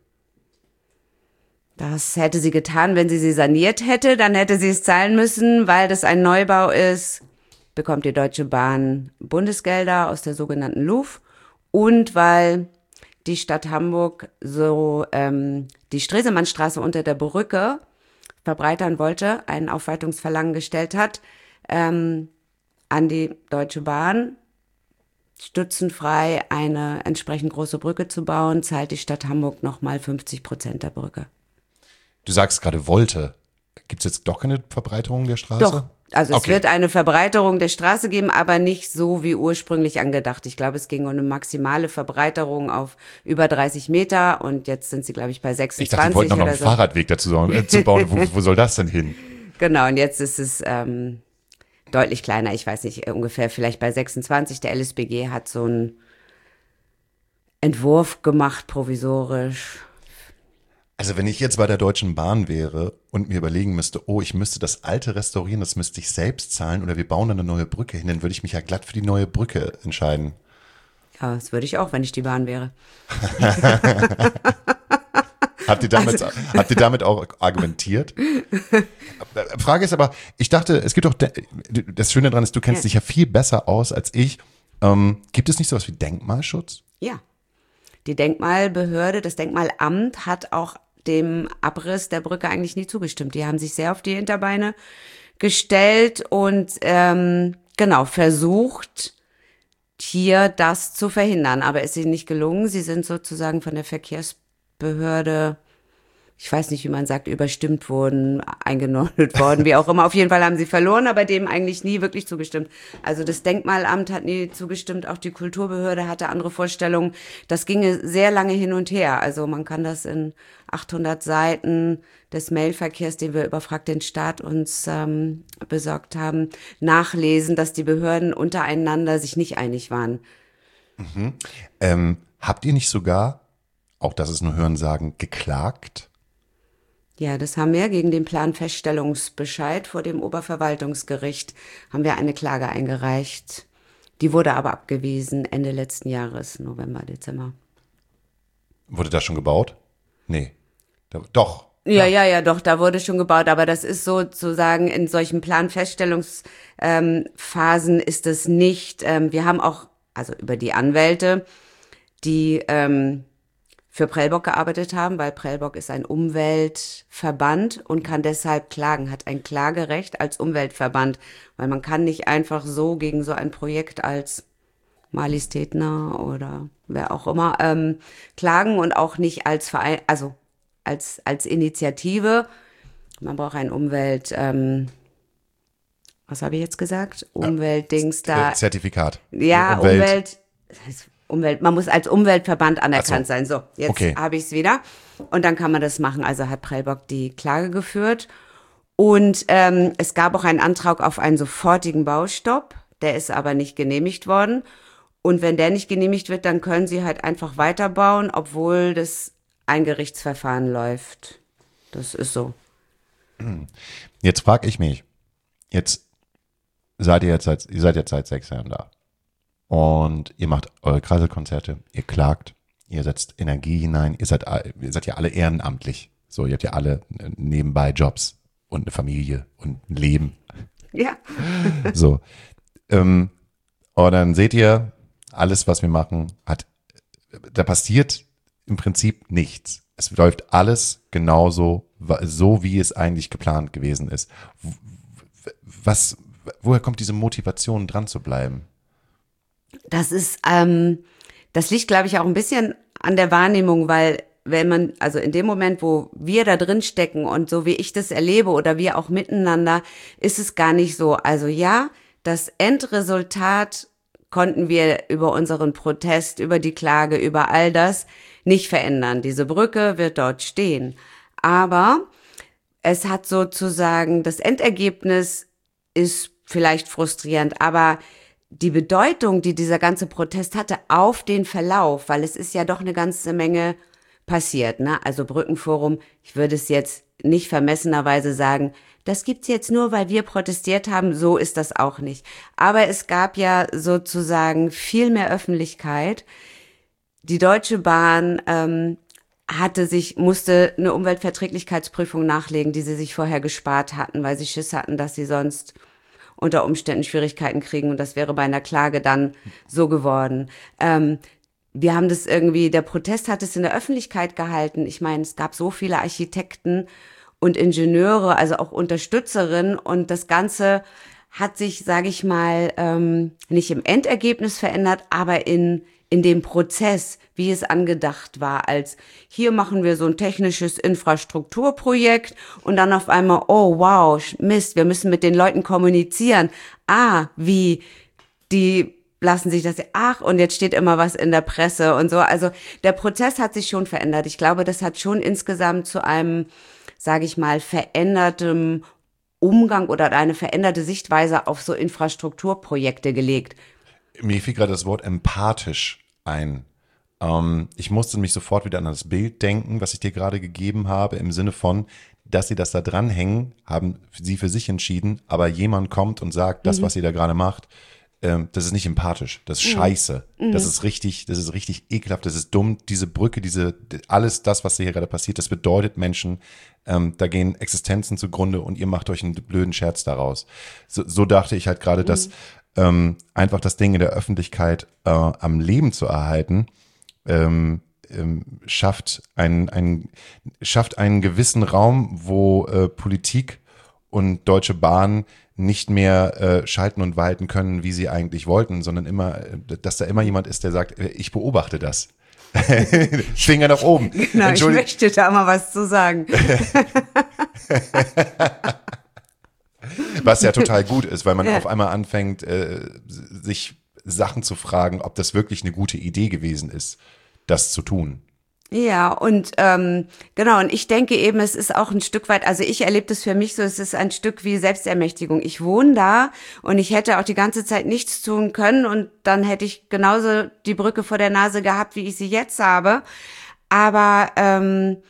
Das hätte sie getan, wenn sie sie saniert hätte, dann hätte sie es zahlen müssen, weil das ein Neubau ist. Bekommt die Deutsche Bahn Bundesgelder aus der sogenannten L U F und weil die Stadt Hamburg so ähm, die Stresemannstraße unter der Brücke verbreitern wollte, ein Aufwertungsverlangen gestellt hat ähm, an die Deutsche Bahn, stützenfrei eine entsprechend große Brücke zu bauen, zahlt die Stadt Hamburg nochmal fünfzig Prozent der Brücke. Du sagst gerade wollte. Gibt es jetzt doch keine Verbreiterung der Straße? Doch. Also es Okay. wird eine Verbreiterung der Straße geben, aber nicht so wie ursprünglich angedacht. Ich glaube, es ging um eine maximale Verbreiterung auf über dreißig Meter und jetzt sind sie, glaube ich, bei Ich sechsundzwanzig dachte, die wollten noch oder einen so. Fahrradweg dazu äh, zu bauen. Wo, wo soll das denn hin? Genau, und jetzt ist es ähm, deutlich kleiner. Ich weiß nicht, ungefähr vielleicht bei sechsundzwanzig. Der L S B G hat so einen Entwurf gemacht, provisorisch. Also wenn ich jetzt bei der Deutschen Bahn wäre und mir überlegen müsste, oh, ich müsste das alte restaurieren, das müsste ich selbst zahlen oder wir bauen eine neue Brücke hin, dann würde ich mich ja glatt für die neue Brücke entscheiden. Ja, das würde ich auch, wenn ich die Bahn wäre. Habt ihr damit, also, habt ihr damit auch argumentiert? Frage ist aber, ich dachte, es gibt doch, das Schöne daran ist, du kennst ja. dich ja viel besser aus als ich. Ähm, gibt es nicht sowas wie Denkmalschutz? Ja. Die Denkmalbehörde, das Denkmalamt hat auch dem Abriss der Brücke eigentlich nie zugestimmt. Die haben sich sehr auf die Hinterbeine gestellt und ähm, genau versucht, hier das zu verhindern. Aber es ist ihnen nicht gelungen. Sie sind sozusagen von der Verkehrsbehörde, ich weiß nicht, wie man sagt, überstimmt worden, eingenordet worden, wie auch immer. Auf jeden Fall haben sie verloren, aber dem eigentlich nie wirklich zugestimmt. Also das Denkmalamt hat nie zugestimmt, auch die Kulturbehörde hatte andere Vorstellungen. Das ginge sehr lange hin und her. Also man kann das in achthundert Seiten des Mailverkehrs, den wir über Frag den Staat uns ähm, besorgt haben, nachlesen, dass die Behörden untereinander sich nicht einig waren. Mhm. Ähm, habt ihr nicht sogar, auch das ist nur Hörensagen, geklagt? Ja, das haben wir gegen den Planfeststellungsbescheid vor dem Oberverwaltungsgericht haben wir eine Klage eingereicht. Die wurde aber abgewiesen Ende letzten Jahres, November, Dezember. Wurde das schon gebaut? Nee. Da, doch. Ja, ja, ja, doch, da wurde schon gebaut, aber das ist sozusagen in solchen Planfeststellungsphasen ähm, ist es nicht. Ähm, wir haben auch, also über die Anwälte, die ähm, für Prellbock gearbeitet haben, weil Prellbock ist ein Umweltverband und kann deshalb klagen, hat ein Klagerecht als Umweltverband, weil man kann nicht einfach so gegen so ein Projekt als Marlies Tetner oder wer auch immer ähm, klagen und auch nicht als Verein, also als als Initiative. Man braucht ein Umwelt, ähm, was habe ich jetzt gesagt? Umweltdings da. Zertifikat. Ja, Umwelt. Umwelt das heißt, Umwelt, man muss als Umweltverband anerkannt so. sein. So, jetzt okay. habe ich es wieder. Und dann kann man das machen. Also hat Prellbock die Klage geführt. Und ähm, es gab auch einen Antrag auf einen sofortigen Baustopp. Der ist aber nicht genehmigt worden. Und wenn der nicht genehmigt wird, dann können sie halt einfach weiterbauen, obwohl das ein Gerichtsverfahren läuft. Das ist so. Jetzt frage ich mich, jetzt seid ihr jetzt seit, ihr seid jetzt seit sechs Jahren da. Und ihr macht eure Kreiselkonzerte, ihr klagt, ihr setzt Energie hinein, ihr seid, ihr seid ja alle ehrenamtlich. So, ihr habt ja alle nebenbei Jobs und eine Familie und ein Leben. Ja. So. Ähm, und dann seht ihr, alles, was wir machen, hat, da passiert im Prinzip nichts. Es läuft alles genauso, so wie es eigentlich geplant gewesen ist. Was, woher kommt diese Motivation, dran zu bleiben? Das ist, ähm, das liegt, glaube ich, auch ein bisschen an der Wahrnehmung, weil wenn man, also in dem Moment, wo wir da drin stecken und so wie ich das erlebe oder wir auch miteinander, ist es gar nicht so. Also ja, das Endresultat konnten wir über unseren Protest, über die Klage, über all das nicht verändern. Diese Brücke wird dort stehen. Aber es hat sozusagen, das Endergebnis ist vielleicht frustrierend, aber die Bedeutung, die dieser ganze Protest hatte auf den Verlauf, weil es ist ja doch eine ganze Menge passiert, ne? Also Brückenforum, ich würde es jetzt nicht vermessenerweise sagen, das gibt's jetzt nur, weil wir protestiert haben, so ist das auch nicht. Aber es gab ja sozusagen viel mehr Öffentlichkeit. Die Deutsche Bahn ähm, hatte sich, musste eine Umweltverträglichkeitsprüfung nachlegen, die sie sich vorher gespart hatten, weil sie Schiss hatten, dass sie sonst unter Umständen Schwierigkeiten kriegen und das wäre bei einer Klage dann so geworden. Ähm, wir haben das irgendwie, der Protest hat es in der Öffentlichkeit gehalten. Ich meine, es gab so viele Architekten und Ingenieure, also auch Unterstützerinnen und das Ganze hat sich, sage ich mal, ähm, nicht im Endergebnis verändert, aber in in dem Prozess, wie es angedacht war, als hier machen wir so ein technisches Infrastrukturprojekt und dann auf einmal, oh wow, Mist, wir müssen mit den Leuten kommunizieren. Ah, wie, die lassen sich das, ach, und jetzt steht immer was in der Presse und so. Also der Prozess hat sich schon verändert. Ich glaube, das hat schon insgesamt zu einem, sage ich mal, verändertem Umgang oder eine veränderte Sichtweise auf so Infrastrukturprojekte gelegt. Mir fiel gerade das Wort empathisch ein. Ähm, ich musste mich sofort wieder an das Bild denken, was ich dir gerade gegeben habe, im Sinne von, dass sie das da dranhängen, haben sie für sich entschieden, aber jemand kommt und sagt, das, mhm. was sie da gerade macht, ähm, das ist nicht empathisch, das ist mhm. scheiße, mhm. das ist richtig, das ist richtig ekelhaft, das ist dumm, diese Brücke, diese, alles das, was hier gerade passiert, das bedeutet Menschen, ähm, da gehen Existenzen zugrunde und ihr macht euch einen blöden Scherz daraus. So, so dachte ich halt gerade, mhm. dass Ähm, einfach das Ding in der Öffentlichkeit äh, am Leben zu erhalten, ähm, ähm, schafft, ein, ein, schafft einen gewissen Raum, wo äh, Politik und Deutsche Bahn nicht mehr äh, schalten und walten können, wie sie eigentlich wollten, sondern immer, dass da immer jemand ist, der sagt, äh, ich beobachte das. Finger nach oben. Genau, ich möchte da mal was zu sagen. Was ja total gut ist, weil man ja. auf einmal anfängt, äh, sich Sachen zu fragen, ob das wirklich eine gute Idee gewesen ist, das zu tun. Ja, und ähm, genau, und ich denke eben, es ist auch ein Stück weit, also ich erlebe das für mich so, es ist ein Stück wie Selbstermächtigung. Ich wohne da und ich hätte auch die ganze Zeit nichts tun können und dann hätte ich genauso die Brücke vor der Nase gehabt, wie ich sie jetzt habe. Aber ähm,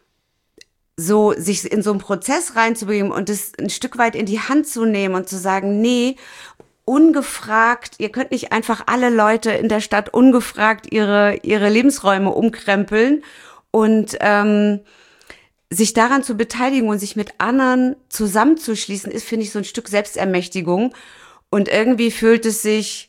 so sich in so einen Prozess reinzubegeben und es ein Stück weit in die Hand zu nehmen und zu sagen, nee, ungefragt, ihr könnt nicht einfach alle Leute in der Stadt ungefragt ihre ihre Lebensräume umkrempeln und ähm, sich daran zu beteiligen und sich mit anderen zusammenzuschließen, ist, finde ich, so ein Stück Selbstermächtigung und irgendwie fühlt es sich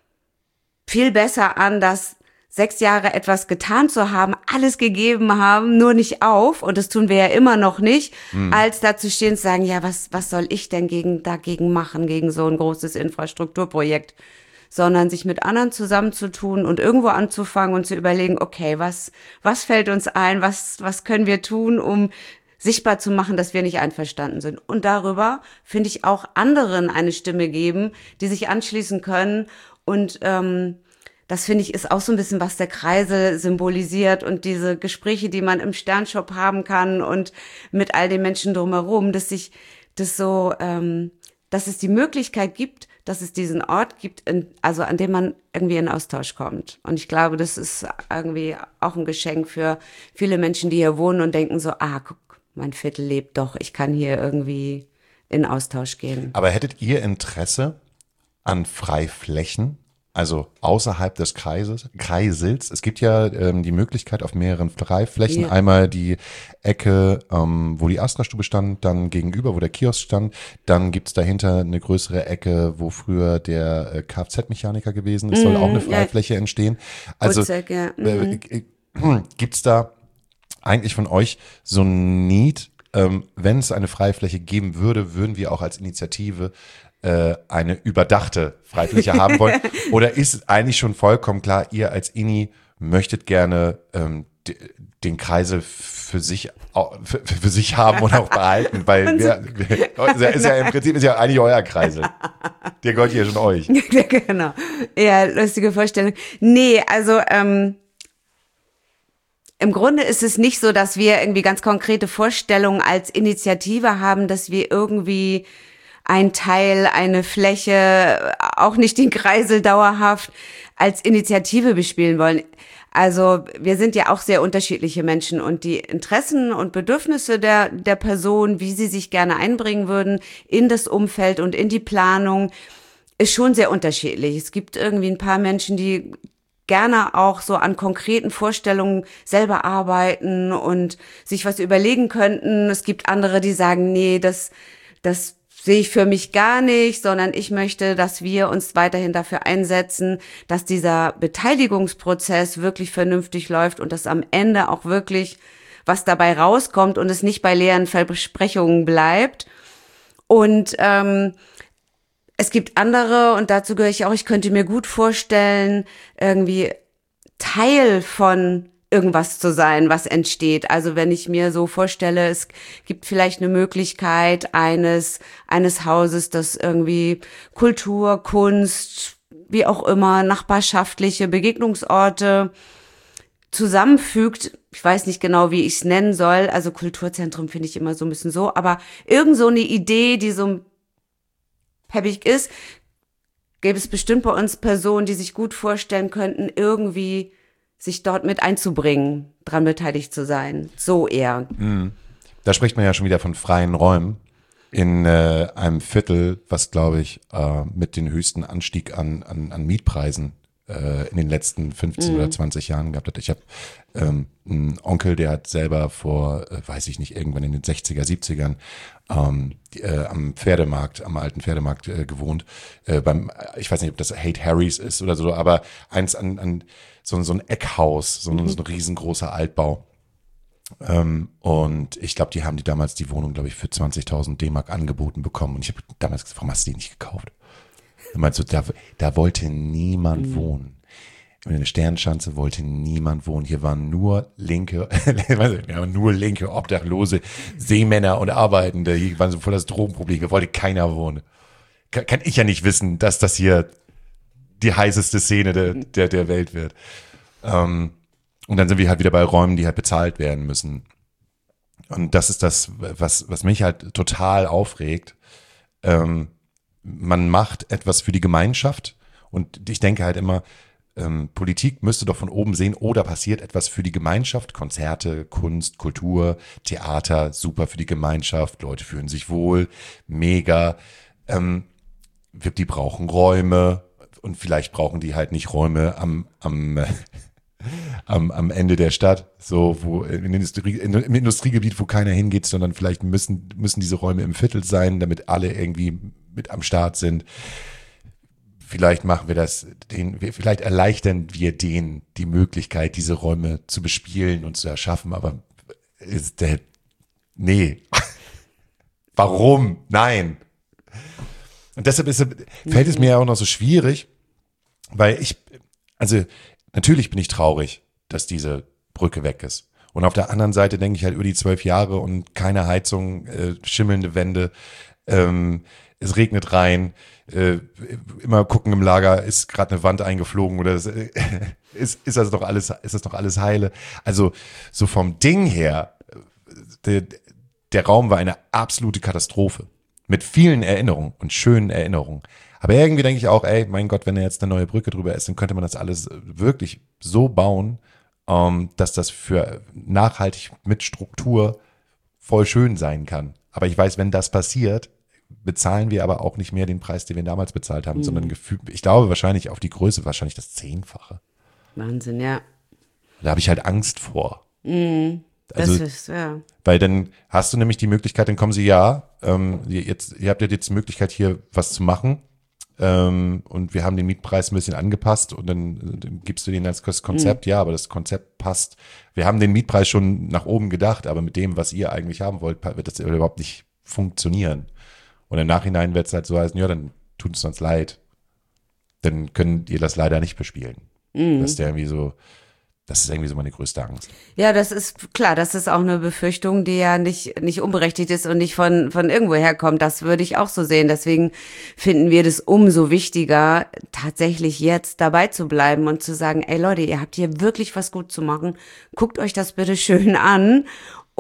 viel besser an, dass sechs Jahre etwas getan zu haben, alles gegeben haben, nur nicht auf, und das tun wir ja immer noch nicht, mhm. als da zu stehen und zu sagen, ja, was, was soll ich denn gegen, dagegen machen, gegen so ein großes Infrastrukturprojekt, sondern sich mit anderen zusammenzutun und irgendwo anzufangen und zu überlegen, okay, was, was fällt uns ein, was, was können wir tun, um sichtbar zu machen, dass wir nicht einverstanden sind. Und darüber, finde ich, auch anderen eine Stimme geben, die sich anschließen können und, ähm, das finde ich ist auch so ein bisschen, was der Kreisel symbolisiert und diese Gespräche, die man im Sternshop haben kann und mit all den Menschen drumherum, dass sich das so, ähm, dass es die Möglichkeit gibt, dass es diesen Ort gibt, in, also an dem man irgendwie in Austausch kommt. Und ich glaube, das ist irgendwie auch ein Geschenk für viele Menschen, die hier wohnen und denken so, ah, guck, mein Viertel lebt doch, ich kann hier irgendwie in Austausch gehen. Aber hättet ihr Interesse an Freiflächen? Also außerhalb des Kreises, Kreisels. Es gibt ja ähm, die Möglichkeit auf mehreren Freiflächen. Ja. Einmal die Ecke, ähm, wo die Astra-Stube stand, dann gegenüber, wo der Kiosk stand. Dann gibt's dahinter eine größere Ecke, wo früher der äh, Kfz-Mechaniker gewesen ist. Mhm, soll auch eine Freifläche ja. entstehen. Also Urzek, ja. mhm. äh, äh, gibt's da eigentlich von euch so ein Need, ähm, wenn es eine Freifläche geben würde, würden wir auch als Initiative eine überdachte Freifläche haben wollen? Oder ist eigentlich schon vollkommen klar, ihr als Inni möchtet gerne ähm, d- den Kreisel für sich für, für sich haben und auch behalten, weil wir, wir, ist ja im Prinzip ist ja eigentlich euer Kreisel. Der gehört ja schon euch. Genau. Ja, lustige Vorstellung. Nee, also ähm, im Grunde ist es nicht so, dass wir irgendwie ganz konkrete Vorstellungen als Initiative haben, dass wir irgendwie ein Teil, eine Fläche, auch nicht den Kreisel dauerhaft als Initiative bespielen wollen. Also wir sind ja auch sehr unterschiedliche Menschen und die Interessen und Bedürfnisse der, der Person, wie sie sich gerne einbringen würden in das Umfeld und in die Planung, ist schon sehr unterschiedlich. Es gibt irgendwie ein paar Menschen, die gerne auch so an konkreten Vorstellungen selber arbeiten und sich was überlegen könnten. Es gibt andere, die sagen, nee, das, das sehe ich für mich gar nicht, sondern ich möchte, dass wir uns weiterhin dafür einsetzen, dass dieser Beteiligungsprozess wirklich vernünftig läuft und dass am Ende auch wirklich was dabei rauskommt und es nicht bei leeren Versprechungen bleibt. Und ähm, es gibt andere, und dazu gehöre ich auch, ich könnte mir gut vorstellen, irgendwie Teil von irgendwas zu sein, was entsteht. Also wenn ich mir so vorstelle, es gibt vielleicht eine Möglichkeit eines, eines Hauses, das irgendwie Kultur, Kunst, wie auch immer, nachbarschaftliche Begegnungsorte zusammenfügt. Ich weiß nicht genau, wie ich es nennen soll. Also Kulturzentrum finde ich immer so ein bisschen so, aber irgend so eine Idee, die so peppig ist, gäbe es bestimmt bei uns Personen, die sich gut vorstellen könnten, irgendwie sich dort mit einzubringen, dran beteiligt zu sein. So eher. Da spricht man ja schon wieder von freien Räumen in äh, einem Viertel, was, glaube ich, äh, mit den höchsten Anstieg an, an, an Mietpreisen äh, in den letzten fünfzehn mm. oder zwanzig Jahren gehabt hat. Ich habe ähm, einen Onkel, der hat selber vor, äh, weiß ich nicht, irgendwann in den sechziger, siebzigern ähm, die, äh, am Pferdemarkt, am alten Pferdemarkt äh, gewohnt. Äh, beim, ich weiß nicht, ob das Haight Harry's ist oder so, aber eins an, an so, so ein Eckhaus, so, mhm. so ein riesengroßer Altbau. Ähm, und ich glaube, die haben die damals die Wohnung, glaube ich, für zwanzigtausend D-Mark angeboten bekommen. Und ich habe damals gesagt, warum hast du die nicht gekauft? Du meinst so, da, da wollte niemand mhm. wohnen. In der Sternschanze wollte niemand wohnen. Hier waren nur linke, wir haben nur linke, obdachlose Seemänner und Arbeitende. Hier waren so voll das Drogenproblem. Hier wollte keiner wohnen. Kann, kann ich ja nicht wissen, dass das hier die heißeste Szene der, der, der Welt wird. Ähm, und dann sind wir halt wieder bei Räumen, die halt bezahlt werden müssen. Und das ist das, was, was mich halt total aufregt. Ähm, man macht etwas für die Gemeinschaft und ich denke halt immer, ähm, Politik müsste doch von oben sehen, oh, da passiert etwas für die Gemeinschaft, Konzerte, Kunst, Kultur, Theater, super für die Gemeinschaft, Leute fühlen sich wohl, mega. Ähm, die brauchen Räume und vielleicht brauchen die halt nicht Räume am, am, äh, am, am Ende der Stadt, so wo in Industrie, in, im Industriegebiet, wo keiner hingeht, sondern vielleicht müssen, müssen diese Räume im Viertel sein, damit alle irgendwie mit am Start sind. Vielleicht machen wir das, den, vielleicht erleichtern wir denen die Möglichkeit, diese Räume zu bespielen und zu erschaffen, aber ist der, nee. Warum? Nein. Und deshalb ist, fällt es mir ja auch noch so schwierig, weil ich, also natürlich bin ich traurig, dass diese Brücke weg ist. Und auf der anderen Seite denke ich halt über die zwölf Jahre und keine Heizung, äh, schimmelnde Wände, ähm, es regnet rein, äh, immer gucken im Lager, ist gerade eine Wand eingeflogen oder ist, ist, ist das doch alles, ist das doch alles heile. Also so vom Ding her, der, der Raum war eine absolute Katastrophe. Mit vielen Erinnerungen und schönen Erinnerungen. Aber irgendwie denke ich auch, ey, mein Gott, wenn da jetzt eine neue Brücke drüber ist, dann könnte man das alles wirklich so bauen, ähm, dass das für nachhaltig mit Struktur voll schön sein kann. Aber ich weiß, wenn das passiert, bezahlen wir aber auch nicht mehr den Preis, den wir damals bezahlt haben, mhm. sondern gefühlt, ich glaube wahrscheinlich auf die Größe, wahrscheinlich das Zehnfache. Wahnsinn, ja. Da habe ich halt Angst vor. Mhm. Das Also, ist, ja. Weil dann hast du nämlich die Möglichkeit, dann kommen sie, ja, ähm, jetzt, ihr habt ja jetzt die Möglichkeit, hier was zu machen. Ähm, und wir haben den Mietpreis ein bisschen angepasst und dann, dann gibst du denen als Konzept, mhm. ja, aber das Konzept passt. Wir haben den Mietpreis schon nach oben gedacht, aber mit dem, was ihr eigentlich haben wollt, wird das überhaupt nicht funktionieren. Und im Nachhinein wird es halt so heißen, ja, dann tut es uns leid. Dann könnt ihr das leider nicht bespielen. Mhm. Das ist ja irgendwie so, das ist irgendwie so meine größte Angst. Ja, das ist klar, das ist auch eine Befürchtung, die ja nicht nicht unberechtigt ist und nicht von von irgendwo herkommt. Das würde ich auch so sehen. Deswegen finden wir das umso wichtiger, tatsächlich jetzt dabei zu bleiben und zu sagen, ey Leute, ihr habt hier wirklich was gut zu machen. Guckt euch das bitte schön an.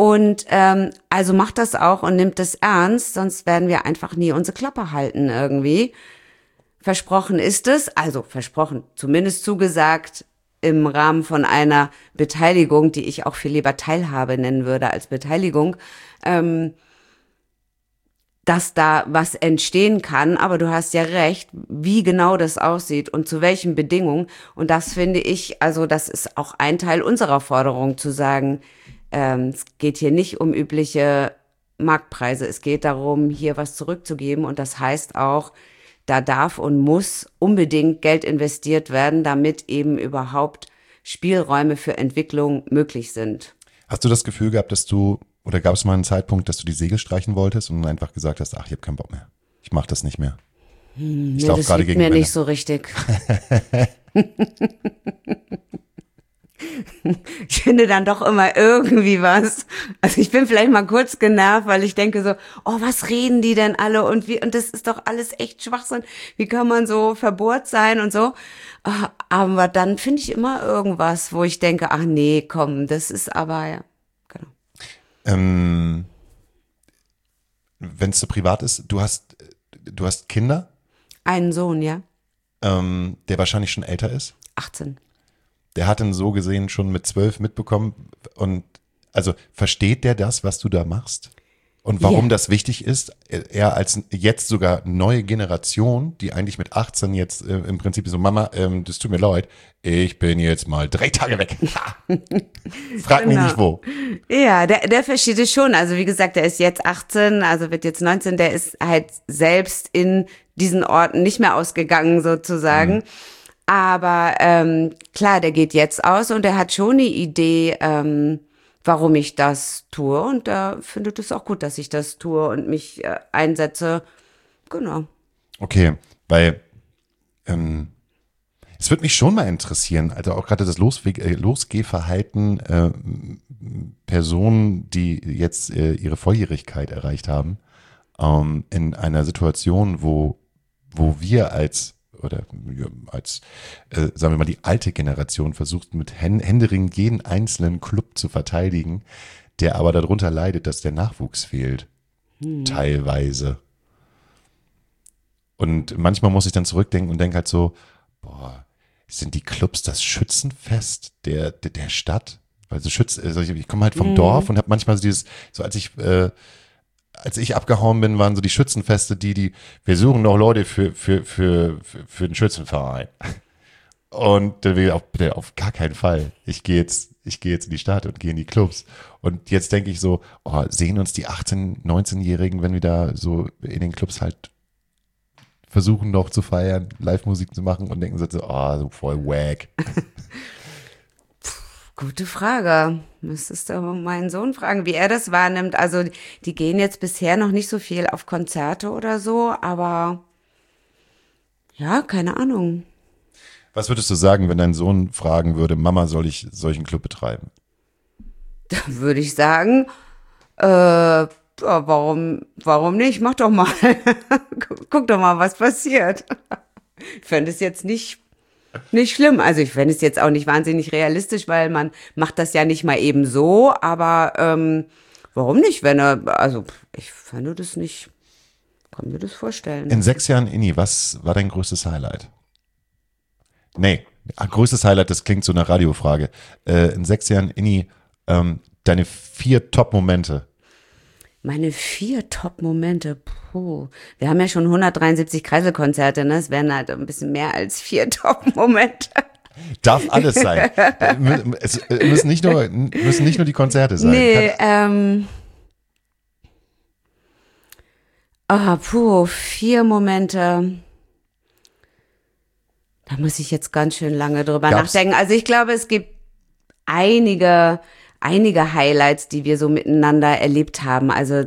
Und ähm, also macht das auch und nimmt das ernst, sonst werden wir einfach nie unsere Klappe halten irgendwie. Versprochen ist es, also versprochen, zumindest zugesagt im Rahmen von einer Beteiligung, die ich auch viel lieber Teilhabe nennen würde als Beteiligung, ähm, dass da was entstehen kann, aber du hast ja recht, wie genau das aussieht und zu welchen Bedingungen. Und das finde ich, also das ist auch ein Teil unserer Forderung, zu sagen, ähm, es geht hier nicht um übliche Marktpreise, es geht darum, hier was zurückzugeben. Und das heißt auch, da darf und muss unbedingt Geld investiert werden, damit eben überhaupt Spielräume für Entwicklung möglich sind. Hast du das Gefühl gehabt, dass du, oder gab es mal einen Zeitpunkt, dass du die Segel streichen wolltest und einfach gesagt hast, ach, ich habe keinen Bock mehr, ich mache das nicht mehr? Hm, ich nee, laufe das gerade liegt gegen mir Wände. nicht so richtig. Ich finde dann doch immer irgendwie was. Also ich bin vielleicht mal kurz genervt, weil ich denke so, oh, was reden die denn alle und wie, und das ist doch alles echt Schwachsinn. Wie kann man so verbohrt sein und so? Aber dann finde ich immer irgendwas, wo ich denke, ach nee, komm, das ist aber, ja, genau. Ähm, wenn es so privat ist, du hast, du hast Kinder? Einen Sohn, ja. Ähm, der wahrscheinlich schon älter ist? achtzehn. Der hat dann so gesehen schon mit zwölf mitbekommen und also versteht der das, was du da machst? Und warum Ja. das wichtig ist? Er als jetzt sogar neue Generation, die eigentlich mit achtzehn jetzt äh, im Prinzip so, Mama, ähm, das tut mir leid, ich bin jetzt mal drei Tage weg. Frag mich Genau. nicht wo. Ja, der, der versteht es schon. Also wie gesagt, der ist jetzt achtzehn, also wird jetzt neunzehn, der ist halt selbst in diesen Orten nicht mehr ausgegangen sozusagen. Mhm. Aber ähm, klar, der geht jetzt aus und er hat schon eine Idee, ähm, warum ich das tue. Und er findet es auch gut, dass ich das tue und mich äh, einsetze. Genau. Okay, weil ähm, es würde mich schon mal interessieren, also auch gerade das Loswe- äh, Losgehverhalten äh, Personen, die jetzt äh, ihre Volljährigkeit erreicht haben, ähm, in einer Situation, wo, wo wir als oder als, äh, sagen wir mal, die alte Generation versucht mit Händering jeden einzelnen Club zu verteidigen, der aber darunter leidet, dass der Nachwuchs fehlt. Hm. Teilweise. Und manchmal muss ich dann zurückdenken und denke halt so, boah, sind die Clubs das Schützenfest der, der, der Stadt? Weil so Schütz, also ich, ich komme halt vom hm. Dorf und habe manchmal so dieses, so als ich äh, als ich abgehauen bin, waren so die Schützenfeste, die, die, wir suchen noch Leute für, für, für, für, für den Schützenverein. Und dann will ich auch, bitte auf gar keinen Fall. Ich gehe jetzt, ich gehe jetzt in die Stadt und gehe in die Clubs. Und jetzt denke ich so, oh, sehen uns die achtzehn-, neunzehnjährigen, wenn wir da so in den Clubs halt versuchen noch zu feiern, Live-Musik zu machen und denken so, oh, so voll wack. Gute Frage. Müsstest du meinen Sohn fragen, wie er das wahrnimmt. Also die gehen jetzt bisher noch nicht so viel auf Konzerte oder so, aber ja, keine Ahnung. Was würdest du sagen, wenn dein Sohn fragen würde, Mama, soll ich solchen Club betreiben? Da würde ich sagen, äh, ja, warum, warum nicht? Mach doch mal. Guck doch mal, was passiert. Ich fände es jetzt nicht Nicht schlimm. Also ich fände es jetzt auch nicht wahnsinnig realistisch, weil man macht das ja nicht mal eben so. Aber ähm, warum nicht, wenn er, also ich fände das nicht, kann mir das vorstellen. In sechs Jahren Inni, was war dein größtes Highlight? Nee, größtes Highlight, das klingt so nach Radiofrage. Äh, in sechs Jahren Inni, ähm, deine vier Top-Momente. Meine vier Top-Momente, puh. Wir haben ja schon hundertdreiundsiebzig Kreiselkonzerte, ne? Es wären halt ein bisschen mehr als vier Top-Momente. Darf alles sein. Es müssen nicht nur, müssen nicht nur die Konzerte sein. Nee, ähm. Ah, puh, vier Momente. Da muss ich jetzt ganz schön lange drüber Gab's? nachdenken. Also ich glaube, es gibt einige einige Highlights, die wir so miteinander erlebt haben. Also,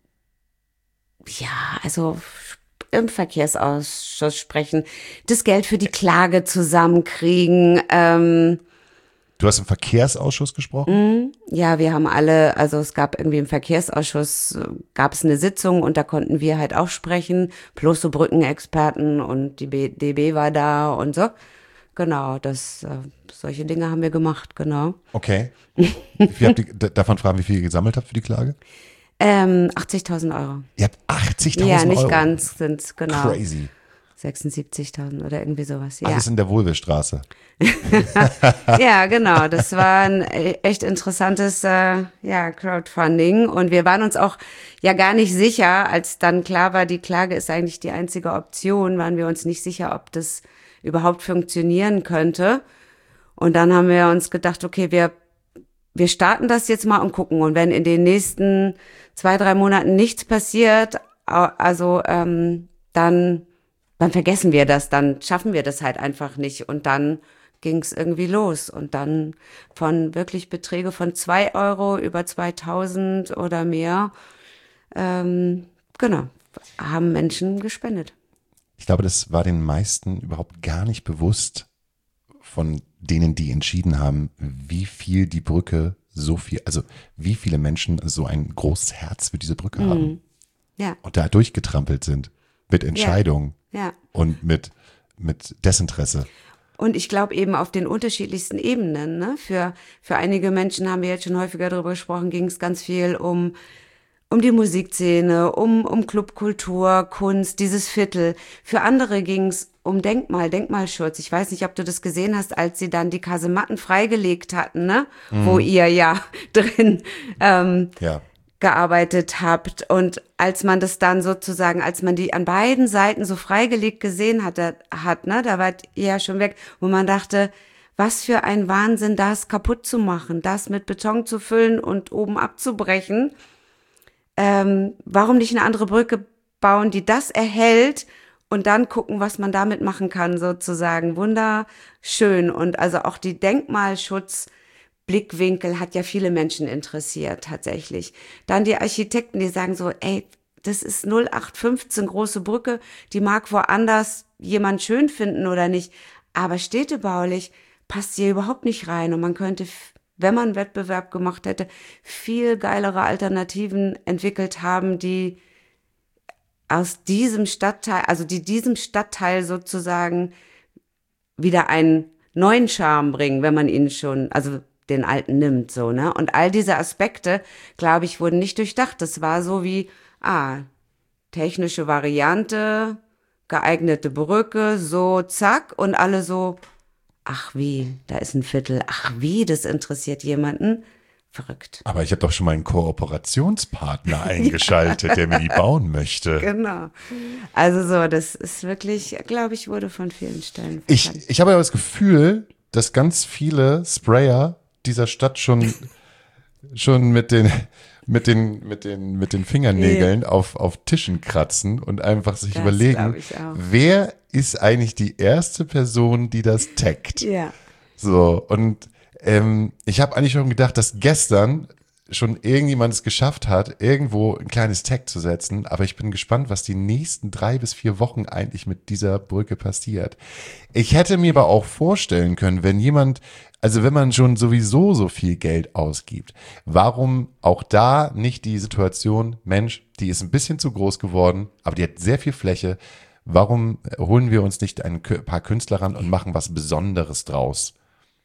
ja, also im Verkehrsausschuss sprechen, das Geld für die Klage zusammenkriegen. Ähm, du hast im Verkehrsausschuss gesprochen? Ja, wir haben alle, also es gab irgendwie im Verkehrsausschuss, gab es eine Sitzung und da konnten wir halt auch sprechen, plus so Brückenexperten und die B D B war da und so. Genau, das, äh, solche Dinge haben wir gemacht, genau. Okay. Wie viel habt ihr, d- davon fragen, wie viel ihr gesammelt habt für die Klage? Ähm, achtzigtausend Euro. Ihr habt achtzigtausend Ja, Euro. nicht ganz, sind genau Crazy. sechsundsiebzigtausend oder irgendwie sowas. Ja. Alles in der Wohlwillstraße. Ja, genau. Das war ein e- echt interessantes äh, ja, Crowdfunding. Und wir waren uns auch ja gar nicht sicher, als dann klar war, die Klage ist eigentlich die einzige Option, waren wir uns nicht sicher, ob das überhaupt funktionieren könnte. Und dann haben wir uns gedacht, okay, wir, wir starten das jetzt mal und gucken. Und wenn in den nächsten zwei, drei Monaten nichts passiert, au- also ähm, dann, dann vergessen wir das, dann schaffen wir das halt einfach nicht. Und dann ging es irgendwie los. Und dann von wirklich Beträge von zwei Euro über zweitausend oder mehr, ähm, genau, haben Menschen gespendet. Ich glaube, das war den meisten überhaupt gar nicht bewusst von denen, die entschieden haben, wie viel die Brücke so viel, also wie viele Menschen so ein großes Herz für diese Brücke haben Ja, und da durchgetrampelt sind mit Entscheidungen ja. und mit, mit Desinteresse. Und ich glaube eben auf den unterschiedlichsten Ebenen. Ne? Für, für einige Menschen haben wir jetzt schon häufiger darüber gesprochen, ging es ganz viel um, um die Musikszene, um, um Clubkultur, Kunst, dieses Viertel. Für andere ging es um Denkmal, Denkmalschutz. Ich weiß nicht, ob du das gesehen hast, als sie dann die Kasematten freigelegt hatten, ne? Mhm. Wo ihr ja drin ähm, Ja. gearbeitet habt. Und als man das dann sozusagen, als man die an beiden Seiten so freigelegt gesehen hat, hat, ne, da wart ihr ja schon weg, wo man dachte, was für ein Wahnsinn, das kaputt zu machen, das mit Beton zu füllen und oben abzubrechen. Ähm, warum nicht eine andere Brücke bauen, die das erhält und dann gucken, was man damit machen kann, sozusagen. Wunderschön. Und also auch die Denkmalschutz Blickwinkel hat ja viele Menschen interessiert, tatsächlich. Dann die Architekten, die sagen so, ey, das ist null acht fünfzehn große Brücke, die mag woanders jemand schön finden oder nicht, aber städtebaulich passt sie überhaupt nicht rein und man könnte, wenn man einen Wettbewerb gemacht hätte, viel geilere Alternativen entwickelt haben, die aus diesem Stadtteil, also die diesem Stadtteil sozusagen wieder einen neuen Charme bringen, wenn man ihn schon, also den alten nimmt, so, ne? Und all diese Aspekte, glaube ich, wurden nicht durchdacht. Das war so wie, ah, technische Variante, geeignete Brücke, so, zack, und alle so, ach wie, da ist ein Viertel, ach wie, das interessiert jemanden. Verrückt. Aber ich habe doch schon mal einen Kooperationspartner eingeschaltet, ja. der mir die bauen möchte. Genau. Also so, das ist wirklich, glaube ich, wurde von vielen Stellen verstanden. Ich, ich habe ja das Gefühl, dass ganz viele Sprayer dieser Stadt schon, schon mit den, mit den, mit den, mit den Fingernägeln yeah. auf, auf Tischen kratzen und einfach sich das überlegen, wer ist eigentlich die erste Person, die das taggt? Ja. Yeah. So, und ähm, ich habe eigentlich schon gedacht, dass gestern schon irgendjemand es geschafft hat, irgendwo ein kleines Tag zu setzen, aber ich bin gespannt, was die nächsten drei bis vier Wochen eigentlich mit dieser Brücke passiert. Ich hätte mir aber auch vorstellen können, wenn jemand, also wenn man schon sowieso so viel Geld ausgibt, warum auch da nicht die Situation, Mensch, die ist ein bisschen zu groß geworden, aber die hat sehr viel Fläche, warum holen wir uns nicht ein paar Künstler ran und machen was Besonderes draus?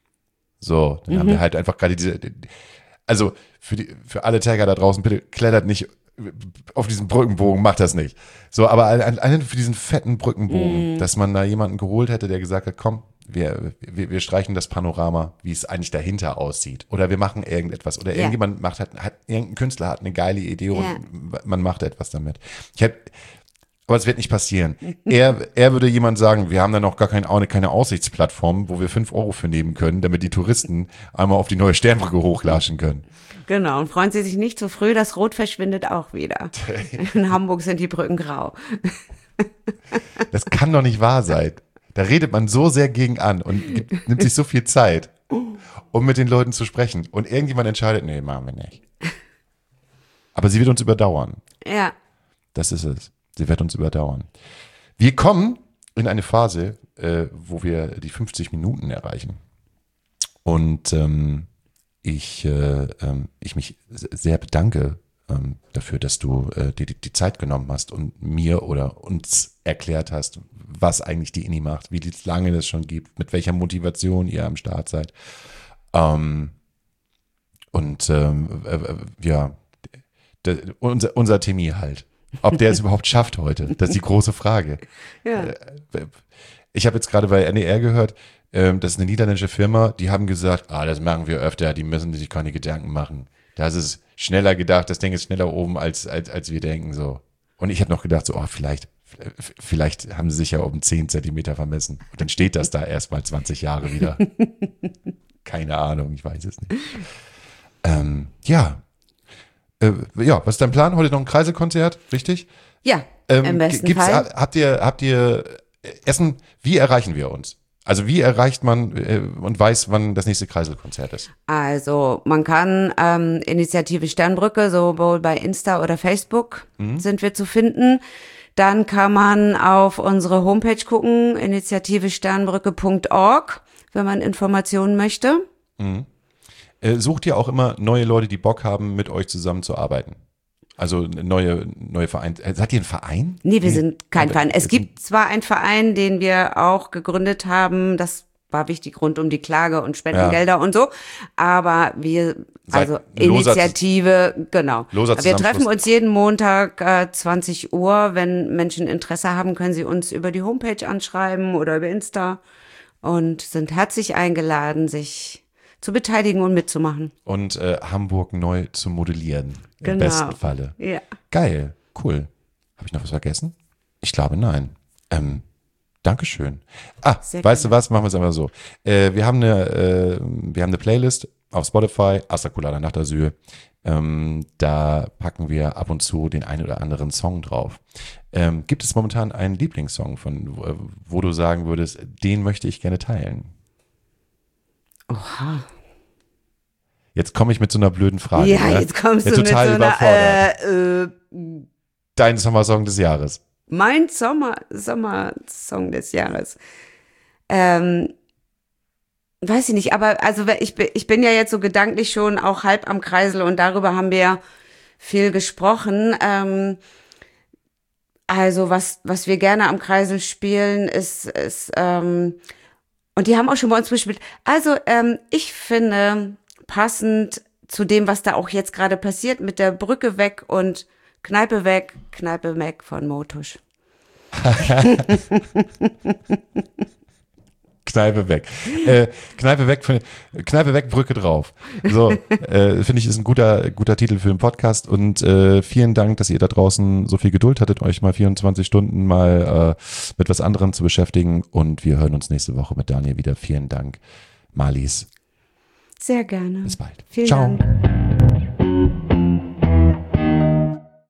So, dann mhm. haben wir halt einfach gerade diese, also für die, für alle Tagger da draußen, bitte klettert nicht auf diesen Brückenbogen, macht das nicht. So, aber allein für diesen fetten Brückenbogen, mhm. dass man da jemanden geholt hätte, der gesagt hat, komm, wir, wir, wir streichen das Panorama, wie es eigentlich dahinter aussieht. Oder wir machen irgendetwas. Oder ja. irgendjemand macht, hat, hat, irgendein Künstler hat eine geile Idee und ja. man macht etwas damit. Ich hätte, aber es wird nicht passieren. Er, er würde jemand sagen, wir haben da noch gar kein, keine Aussichtsplattform, wo wir fünf Euro für nehmen können, damit die Touristen einmal auf die neue Sternbrücke hochlatschen können. Genau, und freuen Sie sich nicht so früh, das Rot verschwindet auch wieder. In Hamburg sind die Brücken grau. Das kann doch nicht wahr sein. Da redet man so sehr gegen an und gibt, nimmt sich so viel Zeit, um mit den Leuten zu sprechen. Und irgendjemand entscheidet, nee, machen wir nicht. Aber sie wird uns überdauern. Ja. Das ist es. Sie wird uns überdauern. Wir kommen in eine Phase, äh, wo wir die fünfzig Minuten erreichen. Und ähm, ich, äh, ähm, ich mich sehr bedanke ähm, dafür, dass du äh, dir die, die Zeit genommen hast und mir oder uns erklärt hast, was eigentlich die I N I macht, wie lange das schon gibt, mit welcher Motivation ihr am Start seid. Ähm, und ähm, äh, ja, d- unser, unser Timmy halt. Ob der es überhaupt schafft heute, das ist die große Frage. Ja. Ich habe jetzt gerade bei N D R gehört, ähm, das ist eine niederländische Firma, die haben gesagt, ah, das machen wir öfter, die müssen sich keine Gedanken machen. Das ist schneller gedacht, das Ding ist schneller oben, als, als, als wir denken. So. Und ich habe noch gedacht, so, oh, vielleicht, vielleicht haben sie sich ja um zehn Zentimeter vermessen. Und dann steht das da erstmal zwanzig Jahre wieder. Keine Ahnung, ich weiß es nicht. Ähm, ja. Äh, ja, was ist dein Plan? Heute noch ein Kreiselkonzert, richtig? Ja, Ähm, im besten gibt's, Fall. Habt ihr, habt ihr Essen, wie erreichen wir uns? Also wie erreicht man äh, und weiß, wann das nächste Kreiselkonzert ist? Also man kann ähm, Initiative Sternbrücke, sowohl bei Insta oder Facebook Mhm. sind wir zu finden. Dann kann man auf unsere Homepage gucken, initiative sternbrücke punkt org, wenn man Informationen möchte. Äh, sucht ihr auch immer neue Leute, die Bock haben, mit euch zusammenzuarbeiten? Also neue, neue Vereine. Äh, seid ihr ein Verein? Nee, wir sind kein Aber Verein. Es sind- gibt zwar einen Verein, den wir auch gegründet haben, das war wichtig rund um die Klage und Spendengelder und so, aber wir, Seid also loser- Initiative, genau. loser Wir treffen Zusammenschluss. uns jeden Montag äh, zwanzig Uhr. Wenn Menschen Interesse haben, können sie uns über die Homepage anschreiben oder über Insta und sind herzlich eingeladen, sich zu beteiligen und mitzumachen. Und äh, Hamburg neu zu modellieren. Im Genau. besten Falle. Ja. Geil, cool. Habe ich noch was vergessen? Ich glaube, nein. Ähm, Dankeschön. Ah, Sehr weißt du gerne. was? Machen wir es einfach so. Äh, wir haben eine, äh, wir haben eine Playlist auf Spotify, Asta Colada Nachtasyl. Ähm, da packen wir ab und zu den einen oder anderen Song drauf. Ähm, gibt es momentan einen Lieblingssong, von wo, wo du sagen würdest, den möchte ich gerne teilen? Oha. Jetzt komme ich mit so einer blöden Frage. Ja, ne? jetzt kommst Bin du mit so total einer, überfordert. äh, äh, Dein Sommersong des Jahres. mein Sommer, Sommersong des Jahres. Ähm, weiß ich nicht, aber also ich, bin- ich bin ja jetzt so gedanklich schon auch halb am Kreisel und darüber haben wir ja viel gesprochen. Ähm, also was, was wir gerne am Kreisel spielen, ist, ist ähm, und die haben auch schon bei uns gespielt. Also ähm, ich finde, passend zu dem, was da auch jetzt gerade passiert, mit der Brücke weg und Kneipe weg, Kneipe weg von Motusch. Kneipe weg. Äh, Kneipe weg, von- Kneipe weg, Brücke drauf. So, äh, finde ich, ist ein guter, guter Titel für einen Podcast und äh, vielen Dank, dass ihr da draußen so viel Geduld hattet, euch mal vierundzwanzig Stunden mal äh, mit was anderem zu beschäftigen und wir hören uns nächste Woche mit Daniel wieder. Vielen Dank, Marlies. Sehr gerne. Bis bald. Vielen Ciao. Dank.